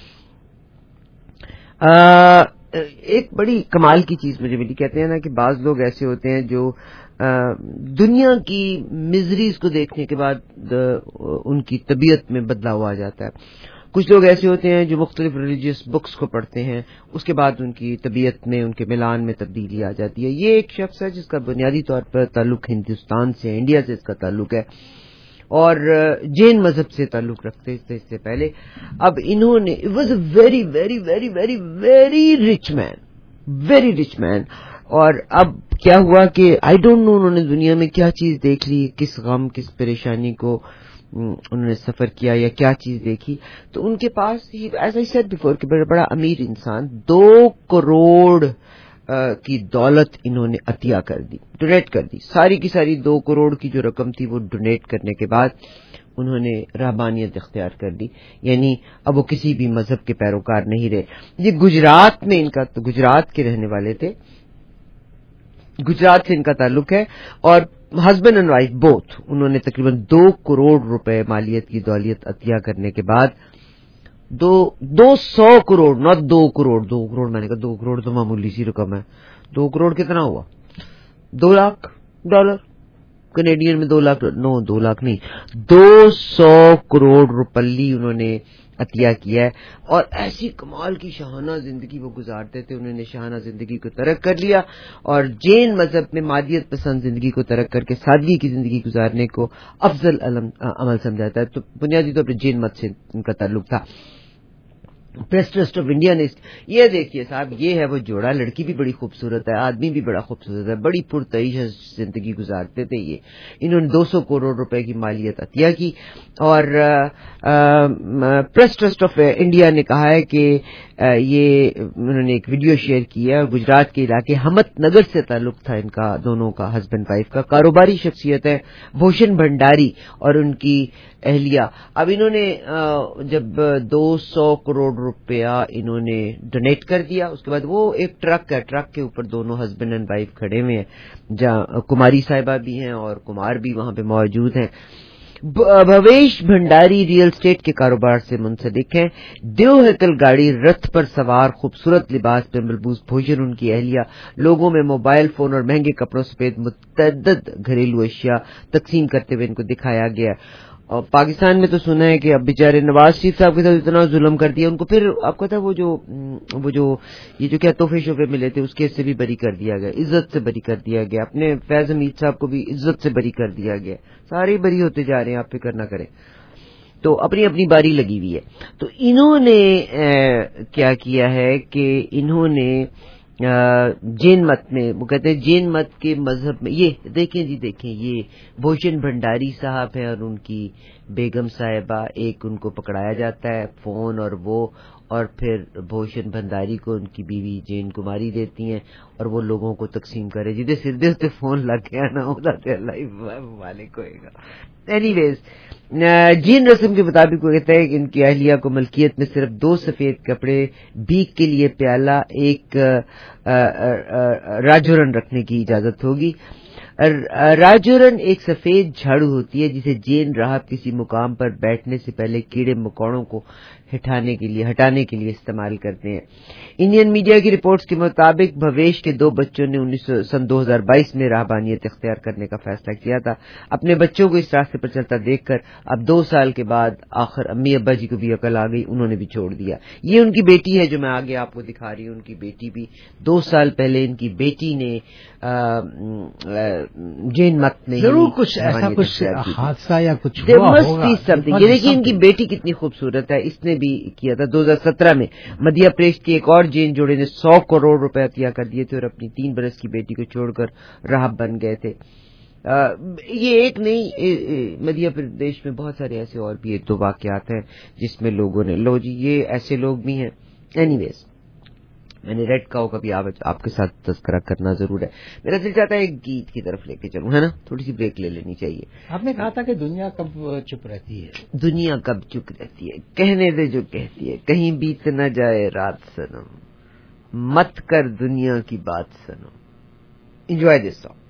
ایک بڑی کمال کی چیز مجھے ملی، کہتے ہیں نا کہ بعض لوگ ایسے ہوتے ہیں جو دنیا کی مزریز کو دیکھنے کے بعد ان کی طبیعت میں بدلاؤ آ جاتا ہے. کچھ لوگ ایسے ہوتے ہیں جو مختلف ریلیجیس بکس کو پڑھتے ہیں، اس کے بعد ان کی طبیعت میں، ان کے ملان میں تبدیلی آ جاتی ہے. یہ ایک شخص ہے جس کا بنیادی طور پر تعلق ہندوستان سے، انڈیا سے اس کا تعلق ہے، اور جین مذہب سے تعلق رکھتے تھے اس سے پہلے. اب انہوں نے it was a very very very very very rich man, very rich man. اور اب کیا ہوا کہ آئی ڈونٹ نو انہوں نے دنیا میں کیا چیز دیکھ لی، کس غم کس پریشانی کو انہوں نے سفر کیا یا کیا چیز دیکھی. تو ان کے پاس ایز آئی سیڈ بیفور کہ بڑا بڑا امیر انسان، دو کروڑ کی دولت انہوں نے عطیہ کر دی، ڈونیٹ کر دی. ساری کی ساری دو کروڑ کی جو رقم تھی وہ ڈونیٹ کرنے کے بعد انہوں نے رہبانیت اختیار کر لی. یعنی اب وہ کسی بھی مذہب کے پیروکار نہیں رہے. یہ گجرات میں ان کا، گجرات کے رہنے والے تھے، گجرات سے ان کا تعلق ہے، اور ہسبینڈ اینڈ وائف بوتھ. انہوں نے تقریباً دو کروڑ روپے مالیت کی دولت عطیہ کرنے کے بعد دو دو سو کروڑ نہ دو کروڑ دو کروڑ میں نے کہا دو کروڑ تو معمولی سی رقم ہے. دو کروڑ کتنا ہوا؟ دو لاکھ ڈالر کینیڈین میں. دو لاکھ نو دو لاکھ نہیں دو سو کروڑ روپلی انہوں نے عطیہ کیا ہے. اور ایسی کمال کی شاہانہ زندگی وہ گزارتے تھے. انہوں نے شاہانہ زندگی کو ترک کر لیا اور جین مذہب میں مادیت پسند زندگی کو ترک کر کے سادگی کی زندگی گزارنے کو افضل عمل سمجھاتا ہے. تو بنیادی طور پر جین مت سے ان کا تعلق تھا. پریس ٹرسٹ آف انڈیا نے یہ دیکھیے صاحب، یہ ہے وہ جوڑا. لڑکی بھی بڑی خوبصورت ہے، آدمی بھی بڑا خوبصورت ہے، بڑی پرتعیش زندگی گزارتے تھے. یہ انہوں نے دو سو کروڑ روپے کی مالیت عطیہ کی. اور پریس ٹرسٹ آف انڈیا نے کہا ہے کہ یہ انہوں نے ایک ویڈیو شیئر کی ہے. گجرات کے علاقے ہمت نگر سے تعلق تھا ان کا، دونوں کا، ہسبینڈ وائف کا. کاروباری شخصیت ہے بھوشن بھنڈاری اور ان کی اہلیہ. اب انہوں نے جب دو سو کروڑ روپیہ انہوں نے ڈونیٹ کر دیا، اس کے بعد وہ ایک ٹرک ہے، ٹرک کے اوپر دونوں ہسبینڈ اینڈ وائف کھڑے ہوئے ہیں، جہاں کماری صاحبہ بھی ہیں اور کمار بھی وہاں پہ موجود ہیں. بھویش بھنڈاری ریئل اسٹیٹ کے کاروبار سے منسلک ہیں. دیو ہیکل گاڑی رتھ پر سوار، خوبصورت لباس پر ملبوس بھوشن ان کی اہلیہ لوگوں میں موبائل فون اور مہنگے کپڑوں سمیت متعدد گھریلو اشیاء تقسیم کرتے ہوئے ان کو دکھایا گیا. اور پاکستان میں تو سنا ہے کہ اب بیچارے نواز شریف صاحب کے ساتھ اتنا ظلم کر دیا ان کو، پھر آپ کو پتا وہ جو وہ جو یہ جو کیا تحفے شوفے ملے تھے اس کیس سے بھی بری کر دیا گیا، عزت سے بری کر دیا گیا. اپنے فیض حمید صاحب کو بھی عزت سے بری کر دیا گیا. سارے بری ہوتے جا رہے ہیں، آپ فکر نہ کریں. تو اپنی اپنی باری لگی ہوئی ہے. تو انہوں نے کیا کیا ہے کہ انہوں نے جین مت میں، وہ کہتے ہیں جین مت کے مذہب میں، یہ دیکھیں جی دیکھیں، یہ بھوشن بھنڈاری صاحب ہیں اور ان کی بیگم صاحبہ. ایک ان کو پکڑایا جاتا ہے فون، اور وہ اور پھر بھوشن بھنڈاری کو ان کی بیوی جین کماری دیتی ہیں اور وہ لوگوں کو تقسیم کرے. جدے سردے سے فون لگ گیا نا اللہ مالک ہوئے گا. اینی ویز جین رسم کے مطابق وہ کہتا ہے کہ ان کی اہلیہ کو ملکیت میں صرف دو سفید کپڑے، بھیک کے لیے پیالہ، ایک راجورن رکھنے کی اجازت ہوگی. راجورن ایک سفید جھاڑو ہوتی ہے جسے جین راہب کسی مقام پر بیٹھنے سے پہلے کیڑے مکوڑوں کو ہٹانے کے لیے ہٹانے کے لیے استعمال کرتے ہیں. انڈین میڈیا کی رپورٹس کے مطابق بھویش کے دو بچوں نے انیس سن دو ہزار بائیس میں رہبانیت اختیار کرنے کا فیصلہ کیا تھا. اپنے بچوں کو اس راستے پر چلتا دیکھ کر اب دو سال کے بعد آخر امی ابا جی کو بھی عقل آ گئی، انہوں نے بھی چھوڑ دیا. یہ ان کی بیٹی ہے جو میں آگے آپ کو دکھا رہی ہوں. ان کی بیٹی بھی دو سال پہلے ان کی بیٹی نے جین مت میں ضرور کچھ ایسا کچھ حادثہ یا کچھ ہوا ہوگا. یہ دیکھیے ان کی بیٹی کتنی خوبصورت ہے. اس نے بھی کیا تھا. دو ہزار سترہ میں مدھیہ پردیش کے ایک اور جین جوڑے نے سو کروڑ روپے عطیہ کر دیے تھے اور اپنی تین برس کی بیٹی کو چھوڑ کر راہب بن گئے تھے. آ, یہ ایک نہیں, مدھیہ پردیش میں بہت سارے ایسے اور بھی ایک دو واقعات ہیں جس میں لوگوں نے لو جی یہ ایسے لوگ بھی ہیں. اینی ویز میں نے ریڈ کاؤ کا بھی آپ کے ساتھ تذکرہ کرنا ضرور ہے. میرا دل چاہتا ہے ایک گیت کی طرف لے کے چلوں, ہے نا, تھوڑی سی بریک لے لینی چاہیے. آپ نے کہا تھا کہ دنیا کب چپ رہتی ہے. دنیا کب چپ رہتی ہے, کہنے دے جو کہتی ہے, کہیں بیت نہ جائے رات سنم, مت کر دنیا کی بات سنو. Enjoy this song.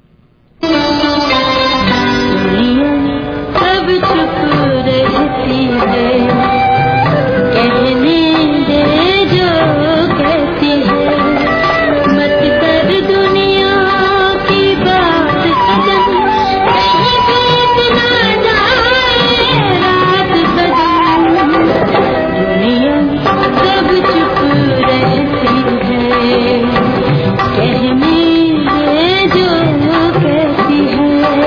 کب چپ رہتی ہے, کہنے دے جو کہتی ہے, مت کر دنیا کی بات سنو, کہیں بیت نہ جائے رات سنم. دنیا کب چپ رہتی ہے, کہنے دے جو کہتی ہے.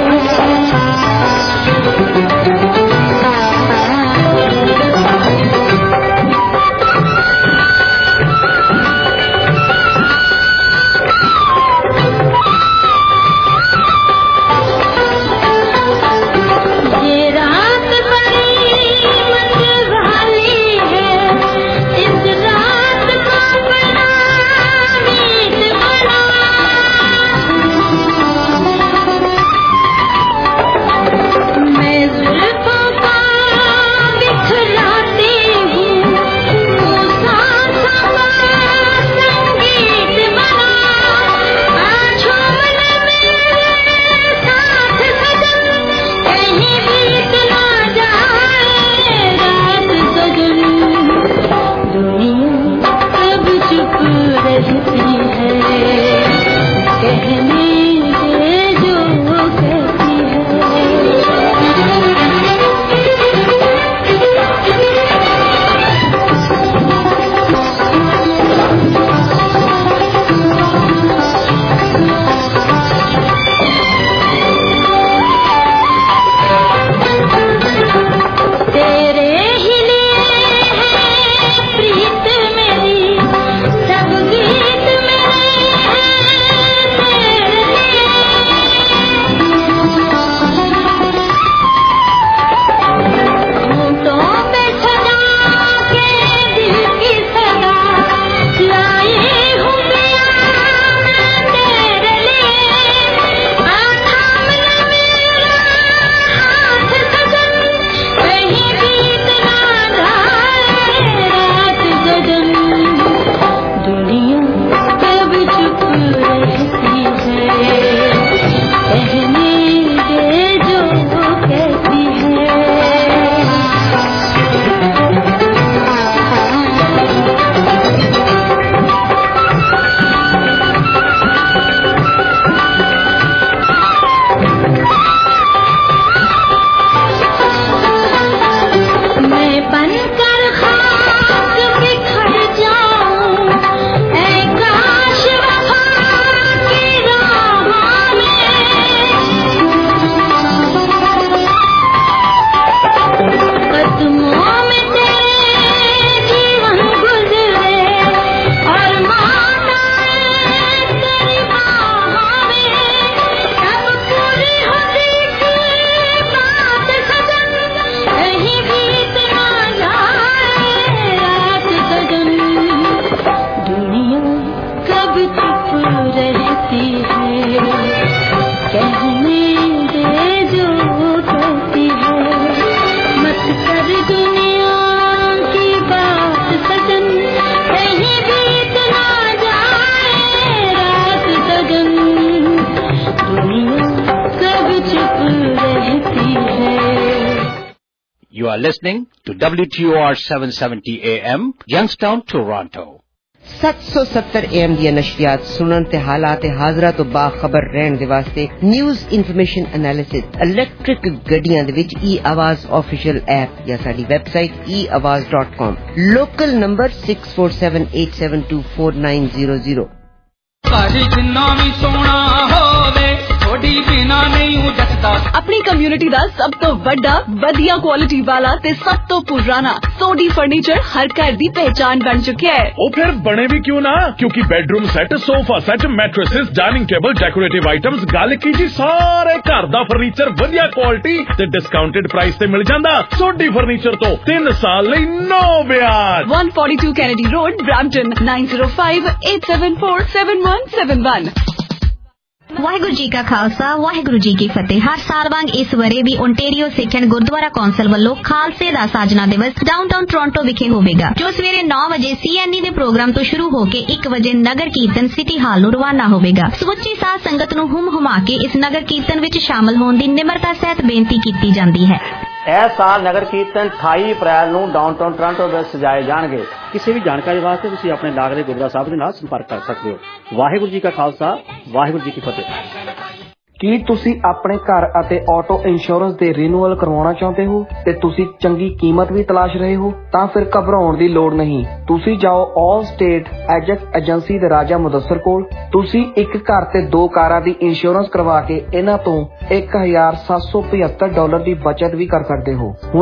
You are listening to W T O R seven seventy A M, Youngstown, Toronto. سات سو ستر اے ایم دیا نشریات سنن تے حالات حاضرہ تو باخبر رہن دے واسطے نیوز انفارمیشن انالیسس الیکٹرک گڈیاں دے وچ ای آواز آفیشیل ایپ یا ساری ویب سائٹ ای Awaz dot com. Local number six four seven eight seven two four nine zero zero. جنا بھی سونا ہوے ਤੁਹਾਡੀ ਬਿਨਾ ਨਹੀਂ ਉਜਕਦਾ। ਆਪਣੀ ਕਮਿਊਨਿਟੀ ਦਾ ਸਭ ਤੋਂ ਵੱਡਾ ਵਧੀਆ ਕੁਆਲਿਟੀ ਵਾਲਾ ਤੇ ਸਭ ਤੋਂ ਪੁਰਾਣਾ ਸੋਢੀ ਫਰਨੀਚਰ ਹਰ ਘਰ ਦੀ ਪਹਿਚਾਨ ਬਣ ਚੁੱਕਿਆ ਹੈ। ਉਹ ਫਿਰ ਬਣੇ ਵੀ ਕਿਉਂ ਨਾ, ਕਿਉਂਕਿ bedroom set, sofa set, mattresses, dining table, decorative items, ਗੱਲ ਕੀ ਜੀ ਸਾਰੇ ਘਰ ਦਾ ਫਰਨੀਚਰ ਵਧੀਆ ਕੁਆਲਿਟੀ ਤੇ ਡਿਸਕਾਊਂਟਡ ਪ੍ਰਾਈਸ ਤੇ ਮਿਲ ਜਾਂਦਾ। ਸੋਢੀ ਫਰਨੀਚਰ ਤੋਂ ਤਿੰਨ ਸਾਲ ਲਈ ਨੋ ਵਿਆਜ। one forty-two Kennedy Road, Brampton, nine zero five eight seven four seven one seven one। Waheguru ji ਕਾ ਖਾਲਸਾ ਵਾਹਿਗੁਰੂ ਜੀ ਕੀ ਫਤਿਹ। ਹਰ ਸਾਲ ਵਾਂਗ ਇਸ ਵਰੇ ਵੀ Ontario Sikh and Gurdwara council ਵੱਲੋਂ ਖਾਲਸੇ ਦਾ ਸਾਜਨਾ ਦਿਵਸ ਡਾਊਨਟਾਊਨ ਟੋਰਾਂਟੋ ਵਿਖੇ ਹੋਵੇਗਾ, ਜੋ ਸਵੇਰੇ ਨੌ ਵਜੇ ਸੀਐਨਈ ਦੇ ਪ੍ਰੋਗਰਾਮ ਤੋਂ ਸ਼ੁਰੂ ਹੋ ਕੇ ਇੱਕ ਵਜੇ ਨਗਰ ਕੀਰਤਨ ਸਿਟੀ ਹਾਲ ਨੂੰ ਰਵਾਨਾ ਹੋਵੇਗਾ। ਸਮੁੱਚੀ ਸਾਧ ਸੰਗਤ ਨੂੰ ਹੁਮ ਹੁਮਾ ਕੇ ਇਸ ਨਗਰ ਕੀਰਤਨ ਵਿੱਚ ਸ਼ਾਮਲ ਹੋਣ ਦੀ ਨਿਮਰਤਾ ਸਹਿਤ ਬੇਨਤੀ ਕੀਤੀ ਜਾਂਦੀ ਹੈ। ਇਸ ਸਾਲ ਨਗਰ ਕੀਰਤਨ ਅਠਾਈ ਅਪ੍ਰੈਲ ਨੂੰ ਡਾਊਨਟਾਊਨ ਟੋਰਾਂਟੋ ਵਿੱਚ ਸਜਾਏ ਜਾਣਗੇ। ਕਿਸੇ ਵੀ ਜਾਣਕਾਰੀ ਵਾਸਤੇ ਤੁਸੀਂ ਆਪਣੇ ਲਾਗਲੇ ਗੁਰਦੁਆਰਾ ਸਾਹਿਬ ਦੇ ਨਾਲ ਸੰਪਰਕ ਕਰ ਸਕਦੇ ਹੋ। ਵਾਹਿਗੁਰੂ ਜੀ ਕਾ ਖਾਲਸਾ ਵਾਹਿਗੁਰੂ ਜੀ ਕੀ ਫਤਿਹ। ਕੀ ਤੁਸੀਂ ਆਪਣੇ ਘਰ ਅਤੇ ਆਟੋ ਇੰਸ਼ੋਰੈਂਸ ਦੇ ਰੀਨਿਊਅਲ ਕਰਵਾਉਣਾ ਚਾਹੁੰਦੇ ਹੋ ਤੇ ਤੁਸੀਂ ਚੰਗੀ ਕੀਮਤ ਵੀ ਤਲਾਸ਼ ਰਹੇ ਹੋ? ਤਾਂ ਫਿਰ ਘਬਰਾਉਣ ਦੀ ਲੋੜ ਨਹੀਂ। ਤੁਸੀਂ ਜਾਓ ਆਲ ਸਟੇਟ ਐਜੈਕਟ ਏਜੰਸੀ ਦੇ ਰਾਜਾ ਮੁਦੱਸਰ ਕੋਲ। ਤੁਸੀਂ ਇੱਕ ਘਰ ਤੇ ਦੋ ਕਾਰਾਂ ਦੀ ਇੰਸ਼ੋਰੈਂਸ ਕਰਵਾ ਕੇ ਇਹਨਾਂ ਤੋਂ ਇੱਕ ਹਜ਼ਾਰ ਸੱਤ ਸੌ ਪਝੱਤਰ ਡਾਲਰ ਦੀ ਬਚਤ ਵੀ ਕਰ ਸਕਦੇ ਹੋ।